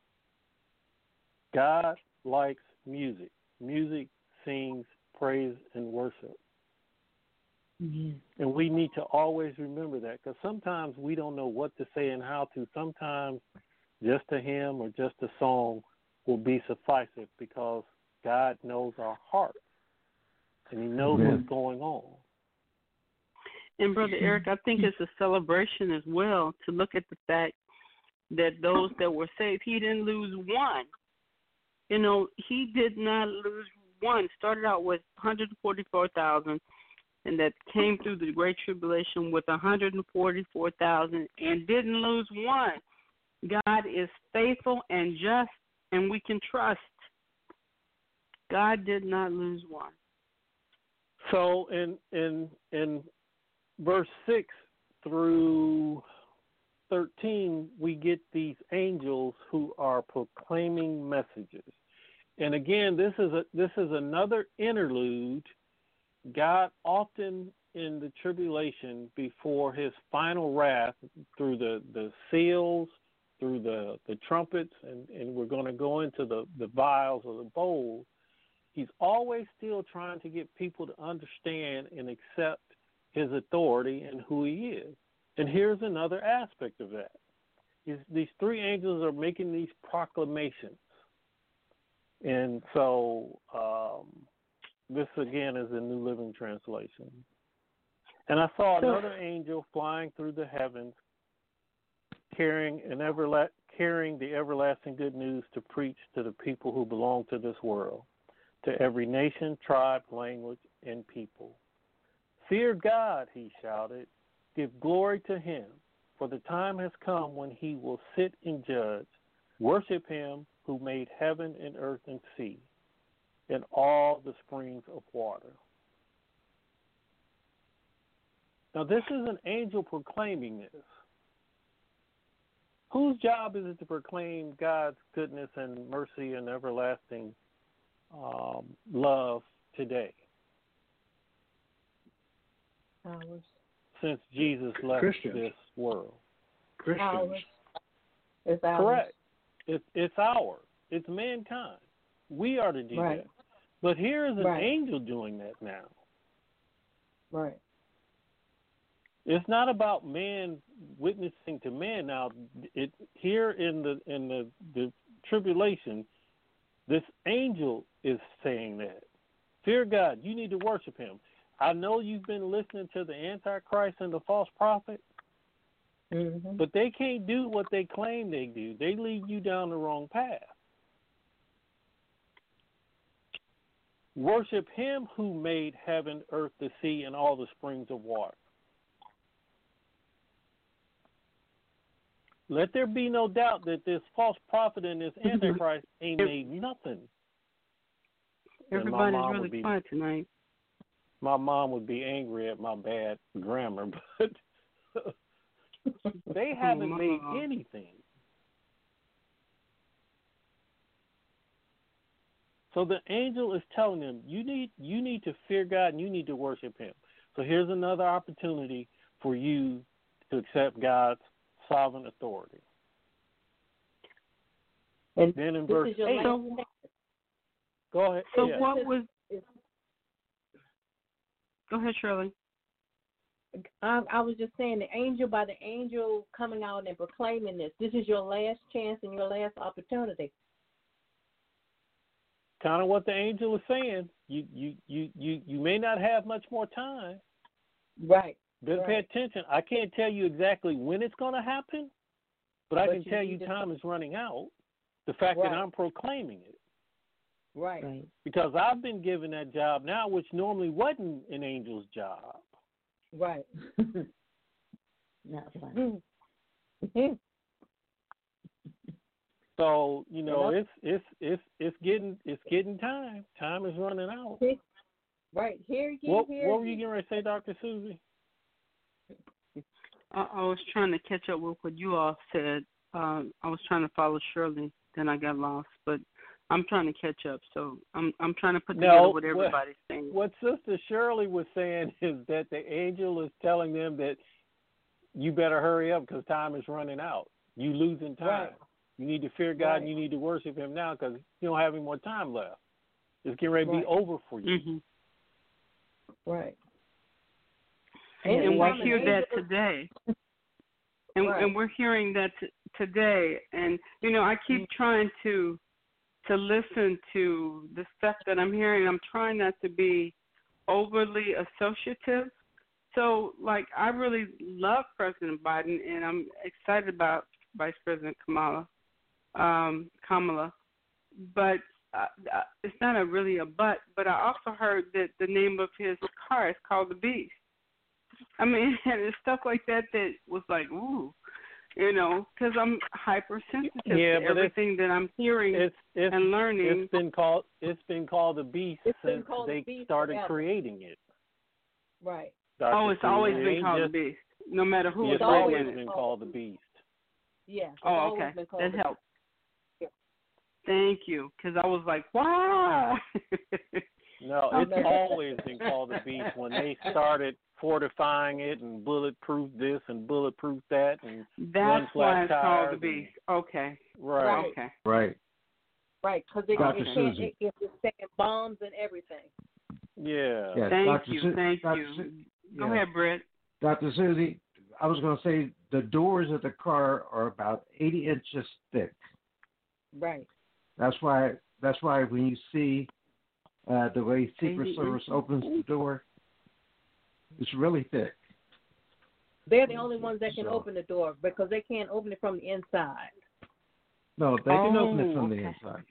God likes music. Music sings praise and worship. Mm-hmm. And we need to always remember that, because sometimes we don't know what to say and how to. Sometimes just a hymn or just a song will be sufficient, because God knows our heart, and he knows what's going on. And Brother Eric, I think it's a celebration as well to look at the fact that those that were saved, he didn't lose one. You know, he did not lose one. Started out with 144,000, and that came through the Great Tribulation with 144,000 and didn't lose one. God is faithful and just, and we can trust. God did not lose one. So in verse 6 through 13, we get these angels who are proclaiming messages. And again, this is another interlude. God often in the tribulation, before his final wrath, through the seals, through the trumpets, and we're going to go into the vials or the bowls, he's always still trying to get people to understand and accept his authority and who he is. And here's another aspect of that. These three angels are making these proclamations. And so this, again, is a New Living Translation. And I saw another angel flying through the heavens, carrying the everlasting good news to preach to the people who belong to this world, to every nation, tribe, language, and people. Fear God, he shouted. Give glory to him, for the time has come when he will sit and judge. Worship him who made heaven and earth and sea, and all the springs of water. Now, this is an angel proclaiming this. Whose job is it to proclaim God's goodness and mercy and everlasting love today? Ours. Since Jesus left this world. Christians. It's ours. Correct. It's ours. It's mankind. We are to do that. But here is an angel doing that now. Right. It's not about man witnessing to man. Now, here in the tribulation, this angel is saying that. Fear God. You need to worship him. I know you've been listening to the Antichrist and the false prophet, but they can't do what they claim they do. They lead you down the wrong path. Worship him who made heaven, earth, the sea, and all the springs of water. Let there be no doubt that this false prophet and this Antichrist ain't made nothing. Everybody's really quiet tonight. My mom would be angry at my bad grammar, but they haven't made anything. So the angel is telling them, you need to fear God and you need to worship him. So here's another opportunity for you to accept God's sovereign authority. And then in verse 8, go ahead. So yeah. what was? Go ahead, Shirley. I was just saying, the angel coming out and proclaiming this. This is your last chance and your last opportunity. Kind of what the angel is saying. You may not have much more time. Right. But pay attention. I can't tell you exactly when it's going to happen, but I can tell you time is running out. The fact that I'm proclaiming it. Right. Because I've been given that job now, which normally wasn't an angel's job. Right. Not funny. So it's getting time. Time is running out. Right. What were you getting ready to say, Dr. Susie? I was trying to catch up with what you all said. I was trying to follow Shirley, then I got lost, but I'm trying to catch up. So I'm trying to put together what everybody's saying. What Sister Shirley was saying is that the angel is telling them that you better hurry up because time is running out. You losing time. Right. You need to fear God and you need to worship him now because you don't have any more time left. It's getting ready to be over for you. Mm-hmm. Right. And we hear that today. And we're hearing that today. And, I keep trying to listen to the stuff that I'm hearing. I'm trying not to be overly associative. So, I really love President Biden, and I'm excited about Vice President Kamala. But it's not really a but I also heard that the name of his car is called the Beast. I mean, it's stuff like that was like, ooh, because I'm hypersensitive to everything that I'm hearing and learning. It's been called the Beast since they started creating it. Right. It's always been called the Beast, no matter who it's always been called the Beast. Yeah. Oh, okay. That helps. Thank you, because I was like, wow. No, it's always been called the Beast when they started fortifying it and bulletproof this and bulletproof that. And that's why it's called the Beast. Okay. Right. Okay. Right. Right, because it can stand bombs and everything. Yeah. Thank you. Go ahead, Britt. Dr. Susie, I was going to say the doors of the car are about 80 inches thick. Right. That's why when you see the way Secret Service opens the door, it's really thick. They're the only ones that can open the door because they can't open it from the inside. No, they can open it from the inside.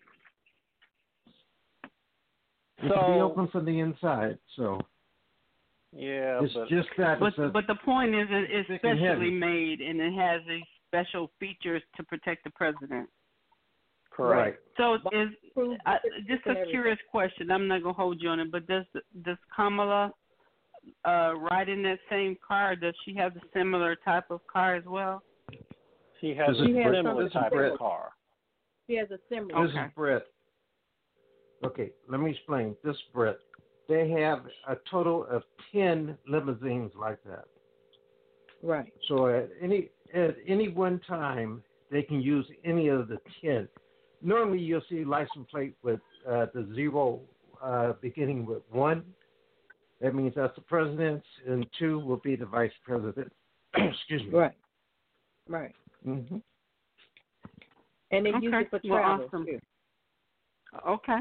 It can be open from the inside, so. Yeah, it's just that. But the point is, it's specially made, and it has these special features to protect the president. Correct. So just a curious question. I'm not gonna hold you on it, but does Kamala ride in that same car? Does she have a similar type of car as well? She has a similar type of car. She has a similar. This is Britt. Okay, let me explain. This is Britt. They have a total of 10 limousines like that. Right. So at any one time, they can use any of the 10. Normally, you'll see license plate with the 0 beginning with 1. That means us, the presidents, and 2 will be the vice presidents. Excuse me. Right. Right. Mm-hmm. And they use it for travel, awesome. too. Okay.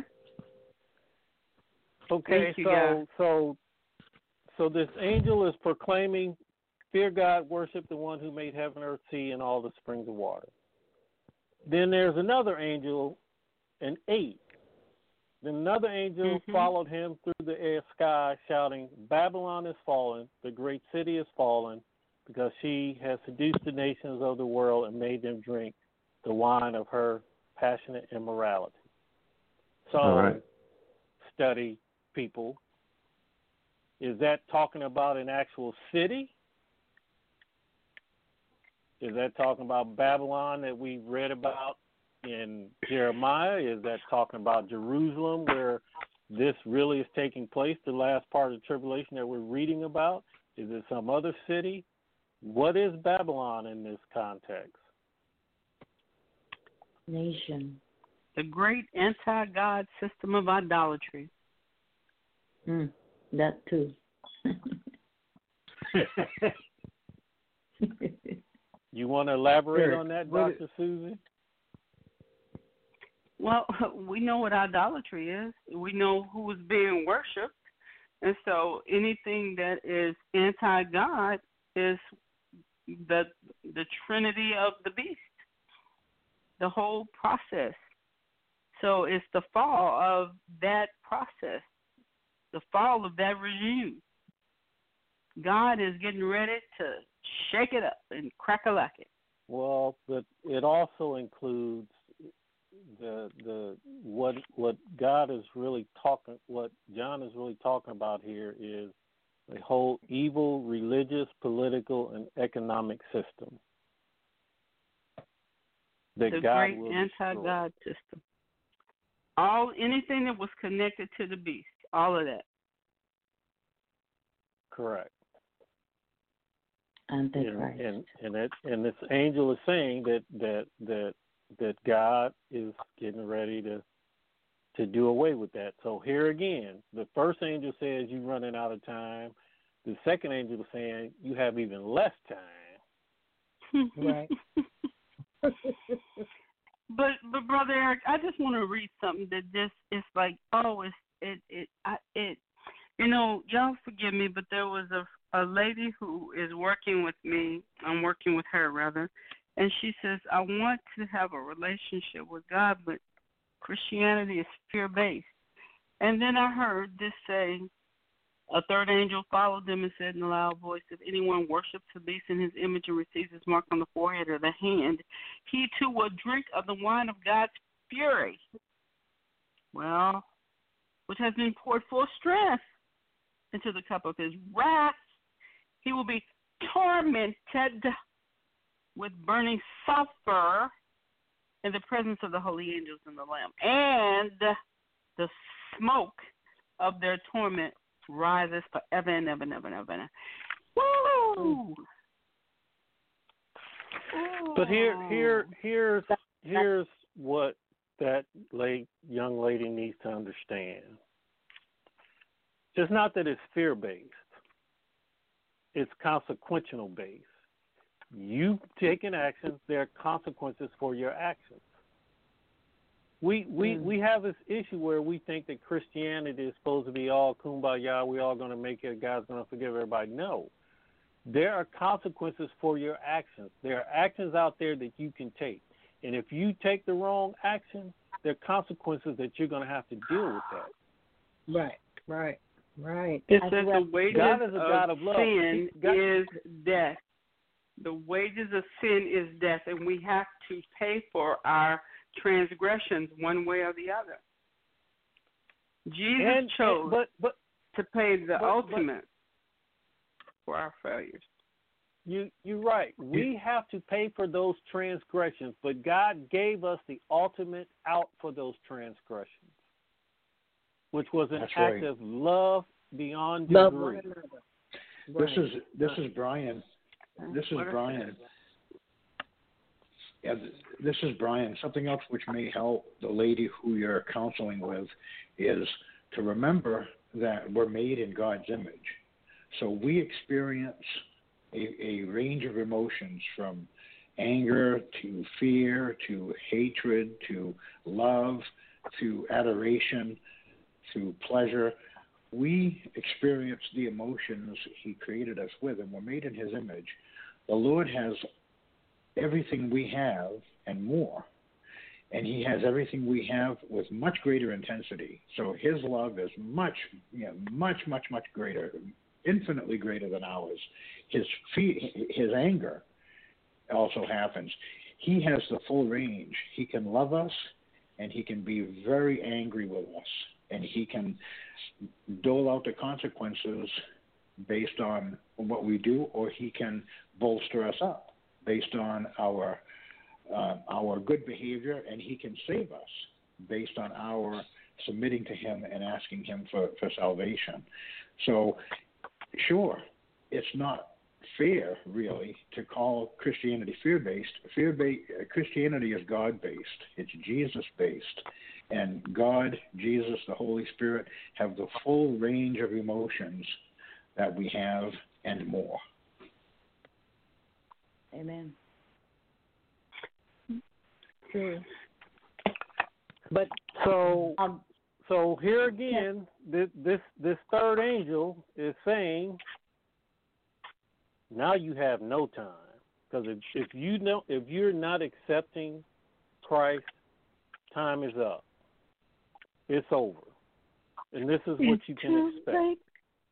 Okay, Thank you, guys. so this angel is proclaiming, fear God, worship the one who made heaven, earth, sea, and all the springs of water. Then there's another angel, an 8. Then another angel followed him through the air sky, shouting, Babylon is fallen, the great city is fallen, because she has seduced the nations of the world and made them drink the wine of her passionate immorality. So, study people. Is that talking about an actual city? Is that talking about Babylon that we read about in Jeremiah? Is that talking about Jerusalem where this really is taking place, the last part of the tribulation that we're reading about? Is it some other city? What is Babylon in this context? Nation. The great anti-God system of idolatry. That too. You want to elaborate on that, Dr. Susie? Well, we know what idolatry is. We know who is being worshipped. And so anything that is anti-God is the trinity of the beast, the whole process. So it's the fall of that process, the fall of that regime. God is getting ready to shake it up and crack-a-lack it. Well, but it also includes what God is really talking, what John is really talking about here is the whole evil religious, political, and economic system that the God great will anti-God destroy. system. Anything that was connected to the beast, all of that. Correct. Antichrist. And this angel is saying that God is getting ready to do away with that. So here again, the first angel says you're running out of time. The second angel is saying you have even less time. Right. But Brother Eric, I just want to read something that just is like, y'all forgive me, but there was a lady who is working with me. I'm working with her rather, and she says, I want to have a relationship with God, but Christianity is fear-based. And then I heard this say, a third angel followed them and said in a loud voice, if anyone worships the beast in his image and receives his mark on the forehead or the hand, he too will drink of the wine of God's fury. Well, which has been poured full strength into the cup of his wrath. He will be tormented with burning sulfur in the presence of the holy angels and the Lamb. And the smoke of their torment rises forever and ever and ever and ever. Woo! But here's what that young lady needs to understand. It's not that it's fear-based. It's consequential-based. You've taken actions, there are consequences for your actions. We have this issue where we think that Christianity is supposed to be all kumbaya, we're all going to make it, God's going to forgive everybody. No. There are consequences for your actions. There are actions out there that you can take. And if you take the wrong action, there are consequences that you're going to have to deal with that. Right. It says the wages God is a God of love. sin is death. The wages of sin is death, and we have to pay for our transgressions one way or the other. Jesus chose to pay the ultimate for our failures. You're right. We have to pay for those transgressions, but God gave us the ultimate out for those transgressions, which was an act of love beyond degree. This is Brian. This is Brian. Yeah, this is Brian. Something else which may help the lady who you're counseling with is to remember that we're made in God's image. So we experience a range of emotions from anger to fear to hatred to love to adoration to pleasure. We experience the emotions He created us with, and we're made in His image. The Lord has everything we have and more, and He has everything we have with much greater intensity. So His love is much greater, infinitely greater than ours. His anger also happens. He has the full range. He can love us, and He can be very angry with us, and He can dole out the consequences based on what we do, or He can bolster us up based on our good behavior, and He can save us based on our submitting to Him and asking Him for salvation. So, sure, it's not fair, really, to call Christianity fear-based. Christianity is God-based. It's Jesus-based. And God, Jesus, the Holy Spirit have the full range of emotions that we have and more. Amen. True. But so here again, this third angel is saying, now you have no time, because if you're not accepting Christ, time is up. It's over, and this is what you can expect.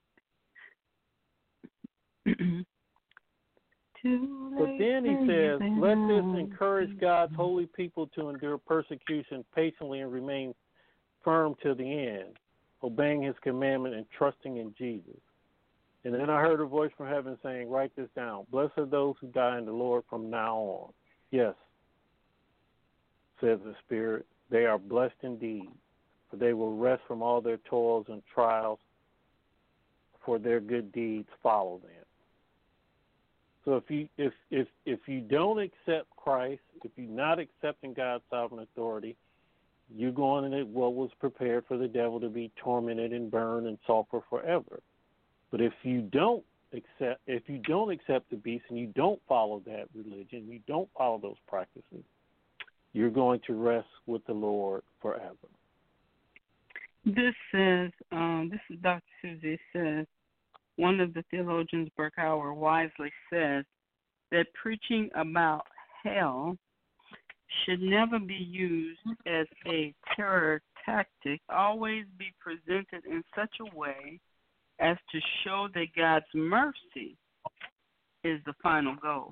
But then he says, let this encourage God's holy people to endure persecution patiently and remain firm to the end, obeying His commandment and trusting in Jesus. And then I heard a voice from heaven saying, write this down. Blessed are those who die in the Lord from now on. Yes, says the Spirit, they are blessed indeed, for they will rest from all their toils and trials, for their good deeds follow them. So if you don't accept Christ, if you're not accepting God's sovereign authority, you're going into what was prepared for the devil to be tormented and burned and suffer forever. But if you don't accept the beast and you don't follow that religion, you don't follow those practices, you're going to rest with the Lord forever. This says, this is Dr. Susie says, one of the theologians, Berkouwer, wisely says that preaching about hell should never be used as a terror tactic, always be presented in such a way as to show that God's mercy is the final goal.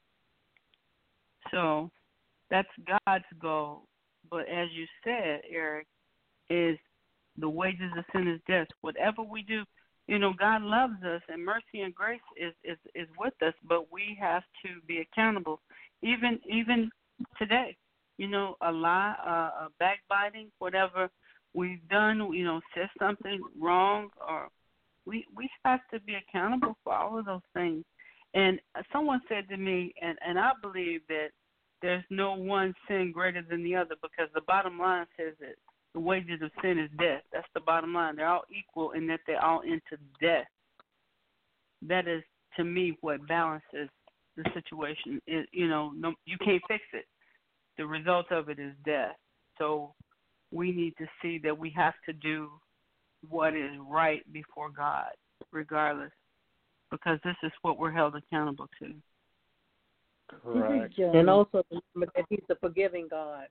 So that's God's goal. But as you said, Eric, is the wages of sin is death. Whatever we do, God loves us, and mercy and grace is with us, but we have to be accountable. Even today, a lie, a backbiting, whatever we've done, said something wrong, or we have to be accountable for all of those things. And someone said to me, and I believe that there's no one sin greater than the other, because the bottom line says that the wages of sin is death. That's the bottom line. They're all equal in that they're all into death. That is, to me, what balances the situation. No, you can't fix it. The result of it is death. So we need to see that we have to do what is right before God, regardless, because this is what we're held accountable to. Correct. And also remember that He's a forgiving God.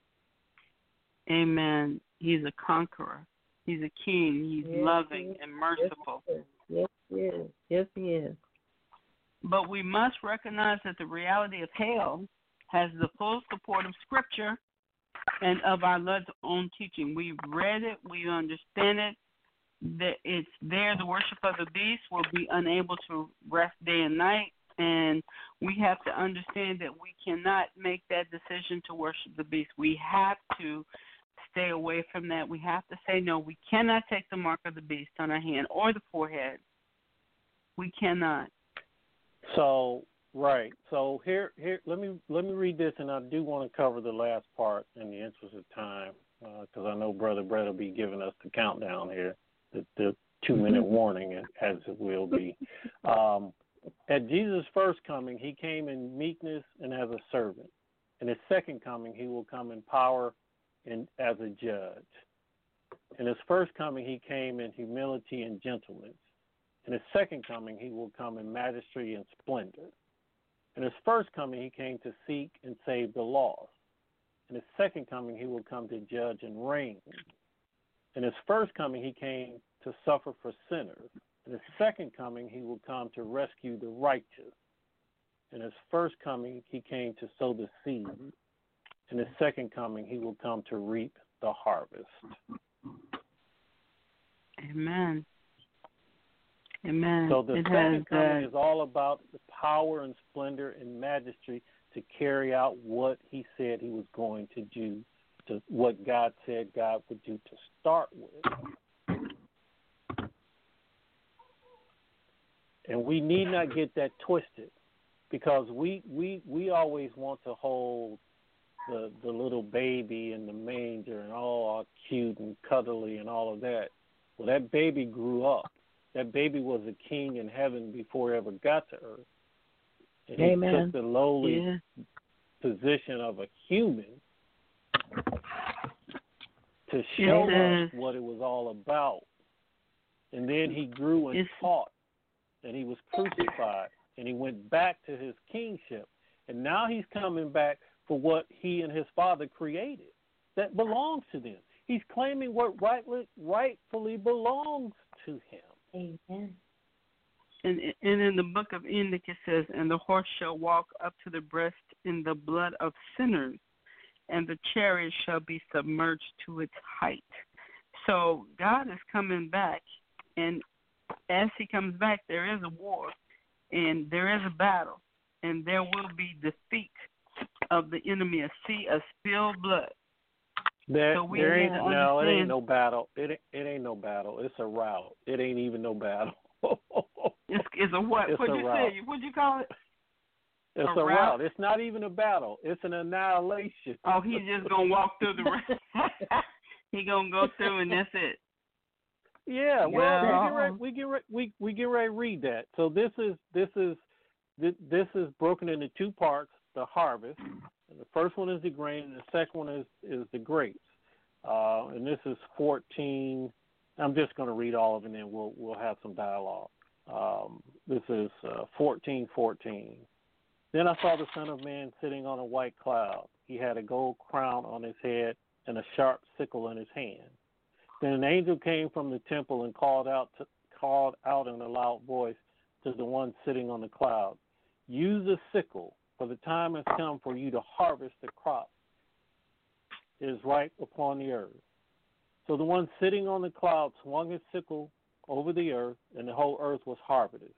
Amen. He's a conqueror. He's a king. He's loving and merciful. Yes, He is. Yes, He is. But we must recognize that the reality of hell has the full support of Scripture and of our Lord's own teaching. We've read it. We understand it. That it's there. The worship of the beast will be unable to rest day and night. And we have to understand that we cannot make that decision to worship the beast. We have to stay away from that. We have to say no. We cannot take the mark of the beast on our hand or the forehead. We cannot. So right. So here. Let me read this, and I do want to cover the last part in the interest of time, because I know Brother Brett will be giving us the countdown here. the 2-minute warning, as it will be. At Jesus' first coming, he came in meekness and as a servant. In his second coming, he will come in power and as a judge. In his first coming, he came in humility and gentleness. In his second coming, he will come in majesty and splendor. In his first coming, he came to seek and save the lost. In his second coming, he will come to judge and reign. In his first coming, he came to suffer for sinners. In his second coming, he will come to rescue the righteous. In his first coming, he came to sow the seed. In his second coming, he will come to reap the harvest. Amen. Amen. So the second coming is all about the power and splendor and majesty to carry out what he said he was going to do, to what God said God would do to start with. And we need not get that twisted, because we always want to hold the little baby in the manger and all cute and cuddly and all of that. Well, that baby grew up. That baby was a king in heaven before he ever got to earth. And Amen. he took the lowly position of a human to show us what it was all about. And then he grew and taught, and he was crucified, and he went back to his kingship. And now he's coming back for what he and his Father created that belongs to them. He's claiming what rightfully belongs to him. Amen. And in the book of Enoch it says, "And the horse shall walk up to the breast in the blood of sinners, and the chariot shall be submerged to its height." So God is coming back, and as he comes back, there is a war, and there is a battle, and there will be defeat of the enemy, a sea of spilled blood. There ain't no battle. It ain't no battle. It's a rout. It ain't even no battle. It's a what? What'd you say? What'd you call it? It's a rout. It's not even a battle. It's an annihilation. Oh, he's just gonna walk through the. He gonna go through, and that's it. Yeah. Well, we get ready to read that. So this is broken into two parts: the harvest. And the first one is the grain, and the second one is the grapes. And this is 14. I'm just going to read all of it, and then we'll have some dialogue. This is 14:14. Then I saw the Son of Man sitting on a white cloud. He had a gold crown on his head and a sharp sickle in his hand. Then an angel came from the temple and called out in a loud voice to the one sitting on the cloud, "Use the sickle, for the time has come for you to harvest the crop. It is ripe upon the earth." So the one sitting on the cloud swung his sickle over the earth, and the whole earth was harvested.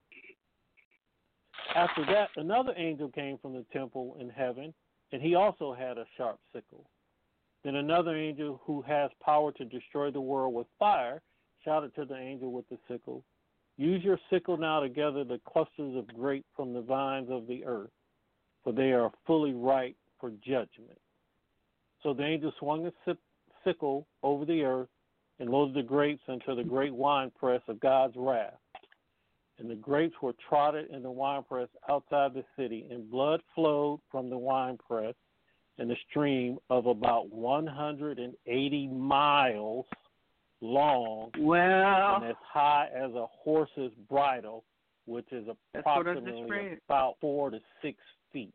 After that, another angel came from the temple in heaven, and he also had a sharp sickle. Then another angel who has power to destroy the world with fire shouted to the angel with the sickle, "Use your sickle now to gather the clusters of grapes from the vines of the earth, for they are fully ripe for judgment." So the angel swung his sickle over the earth and loaded the grapes into the great winepress of God's wrath. And the grapes were trodden in the winepress outside the city, and blood flowed from the winepress in a stream of about 180 miles long, and as high as a horse's bridle, which is approximately about 4 to 6 feet.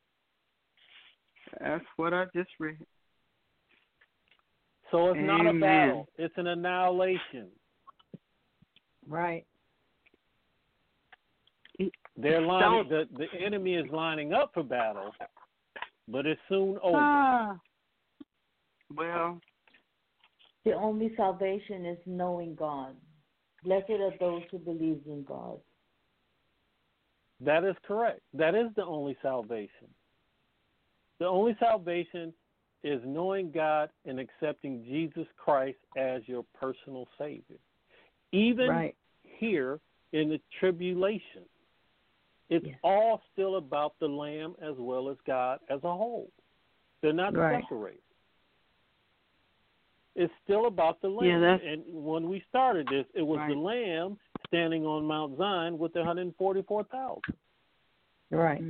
That's what I just read. So it's not a battle. It's an annihilation. Right. They're lining, the enemy is lining up for battle, but it's soon over. Well, the only salvation is knowing God. Blessed are those who believe in God. That is correct. That is the only salvation. The only salvation is knowing God and accepting Jesus Christ as your personal Savior. Even here in the tribulation, it's all still about the Lamb as well as God as a whole. They're not separated. It's still about the Lamb. Yeah, and when we started this, it was right. the Lamb standing on Mount Zion with the 144,000. Right.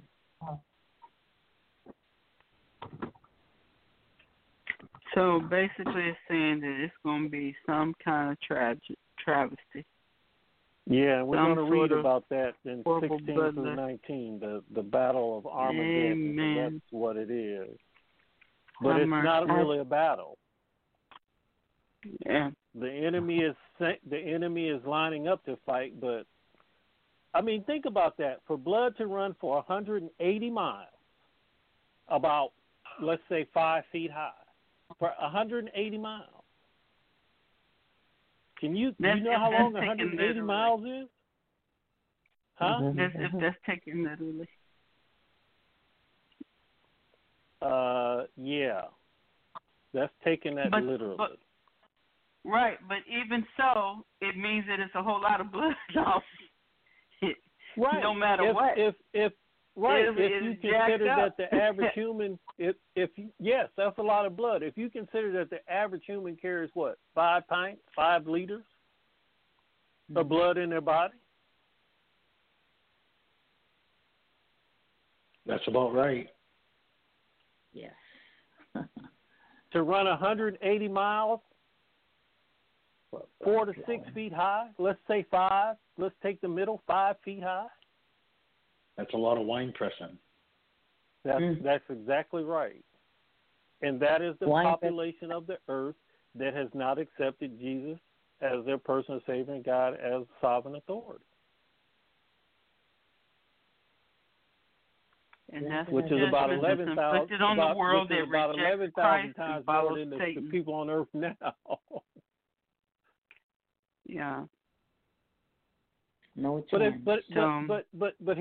So basically, it's saying that it's going to be some kind of travesty. Yeah, we're going to read sort of about that in 16 through bloodlust. 19, the Battle of Armageddon. Amen. That's what it is. But Have it's mercy. not really a battle. Yeah. The enemy is lining up to fight, but I mean, think about that. For blood to run for 180 miles, about, let's say, 5 feet high, for 180 miles. Do you know how long 180 miles is? Huh? If that's taken literally. Yeah. That's taking that literally. Right, but even so, it means that it's a whole lot of blood loss. Right. No matter what. If you consider that the average human, yes, that's a lot of blood. If you consider that the average human carries what, 5 pints, 5 liters of blood in their body? That's about right. Yes. To run 180 miles, 4 to 6 feet high, let's say 5. Let's take the middle, 5 feet high. That's a lot of wine pressing. That's exactly right. And that is the population of the earth that has not accepted Jesus as their personal Savior and God as sovereign authority. And that's which is about 11,000 about 11,000 times more than the people on earth now. Yeah. No chance. But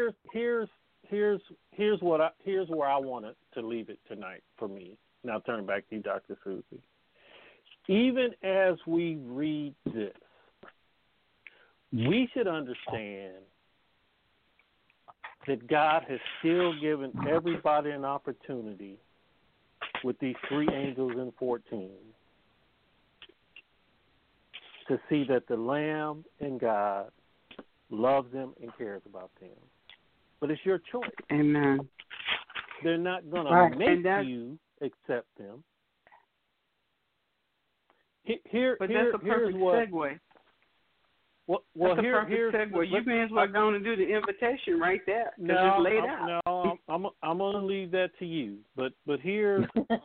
here's where I wanted to leave it tonight for me. Now turn back to you, Dr. Susie. Even as we read this, we should understand that God has still given everybody an opportunity with these 3 angels in 14 to see that the Lamb and God loves them and cares about them. But it's your choice. Amen. They're not going to make you accept them. But that's a perfect segue. Well, that's a perfect segue. You may as well go on and do the invitation right there. It's laid out. No, I'm going to leave that to you. But here's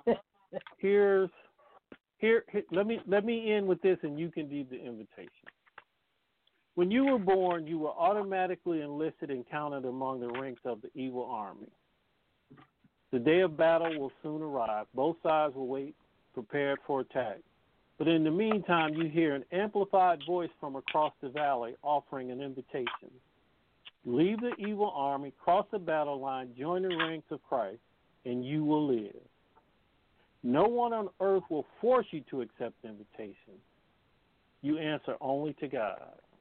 let me end with this, and you can do the invitation. When you were born, you were automatically enlisted and counted among the ranks of the evil army. The day of battle will soon arrive. Both sides will wait, prepared for attack. But in the meantime, you hear an amplified voice from across the valley offering an invitation. Leave the evil army, cross the battle line, join the ranks of Christ, and you will live. No one on earth will force you to accept the invitation. You answer only to God.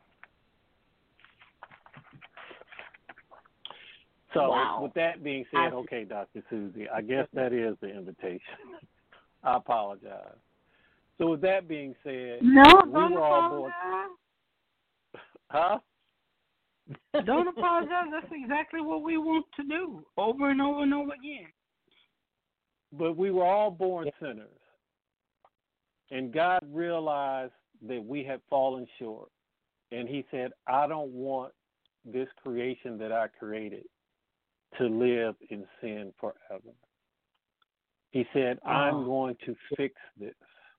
So with that being said, okay, Dr. Susie, I guess that is the invitation. I apologize. So with that being said, don't apologize. Huh? Don't apologize. That's exactly what we want to do, over and over and over again. But we were all born sinners. And God realized that we had fallen short. And he said, I don't want this creation that I created to live in sin forever. He said, I'm going to fix this.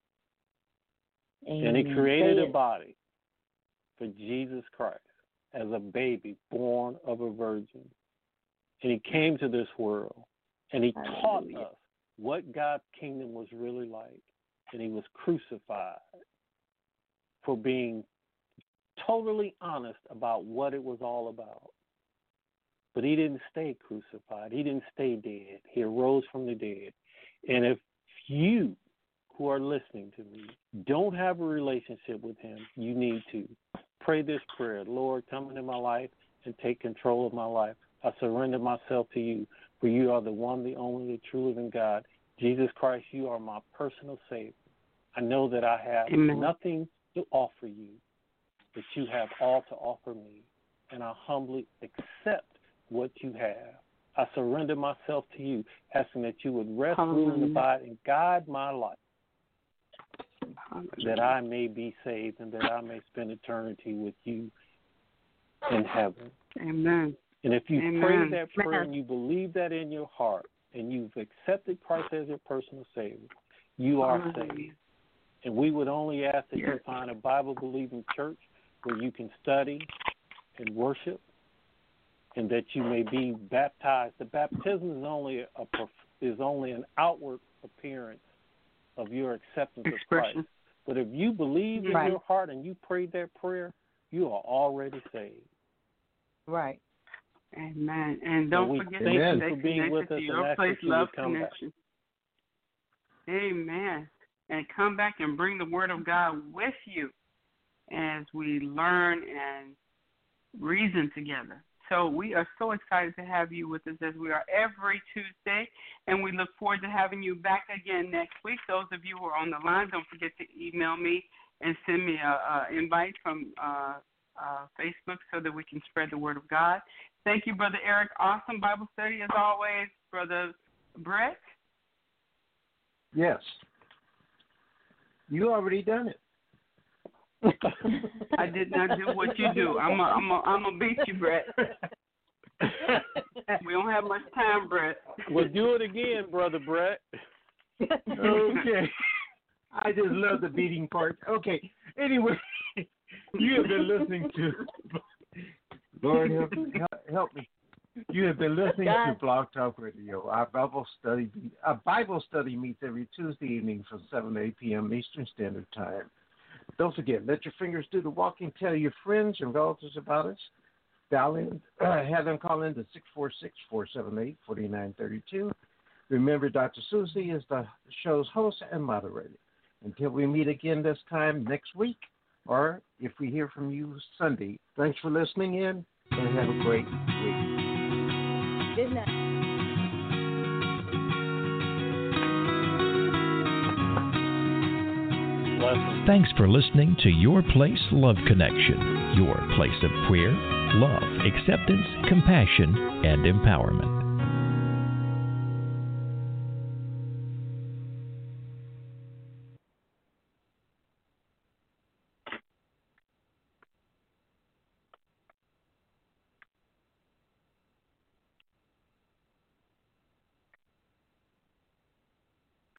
And he created a body for Jesus Christ as a baby born of a virgin. And he came to this world and he taught us what God's kingdom was really like. And he was crucified for being totally honest about what it was all about. But he didn't stay crucified. He didn't stay dead. He arose from the dead. And if you who are listening to me don't have a relationship with him, you need to pray this prayer. Lord, come into my life and take control of my life. I surrender myself to you, for you are the one, the only, the true living God. Jesus Christ, you are my personal Savior. I know that I have Amen. nothing to offer you, but you have all to offer me, and I humbly accept what you have. I surrender myself to you, asking that you would rest, rule, and abide, and guide my life, that I may be saved and that I may spend eternity with you in heaven. Amen. And if you Amen. pray that prayer and you believe that in your heart and you've accepted Christ as your personal Savior, you are saved. And we would only ask that you find a Bible-believing church where you can study and worship and that you may be baptized. The baptism is only an outward appearance of your acceptance of Christ. But if you believe in your heart and you prayed that prayer, you are already saved. Right. Amen. And don't forget to stay connected to Your Place Love Connection. Amen. And come back and bring the Word of God with you as we learn and reason together. So we are so excited to have you with us as we are every Tuesday, and we look forward to having you back again next week. Those of you who are on the line, don't forget to email me and send me an invite from Facebook so that we can spread the Word of God. Thank you, Brother Eric. Awesome Bible study as always. Brother Brett? Yes. You already done it. I did not do what you do. I'm gonna beat you, Brett. We don't have much time, Brett. Well, do it again, Brother Brett. Okay. I just love the beating part. Okay. Anyway, you have been listening to Lord help me. You have been listening to Blog Talk Radio. Our Bible study meets every Tuesday evening from 7 to 8 p.m. Eastern Standard Time. Don't forget, let your fingers do the walking. Tell your friends and relatives about us. Dial in, have them call in to 646-478-4932. Remember, Dr. Susie is the show's host and moderator. Until we meet again this time next week, or if we hear from you Sunday, thanks for listening in, and have a great week. Good night. Thanks for listening to Your Place Love Connection, your place of prayer, love, acceptance, compassion, and empowerment.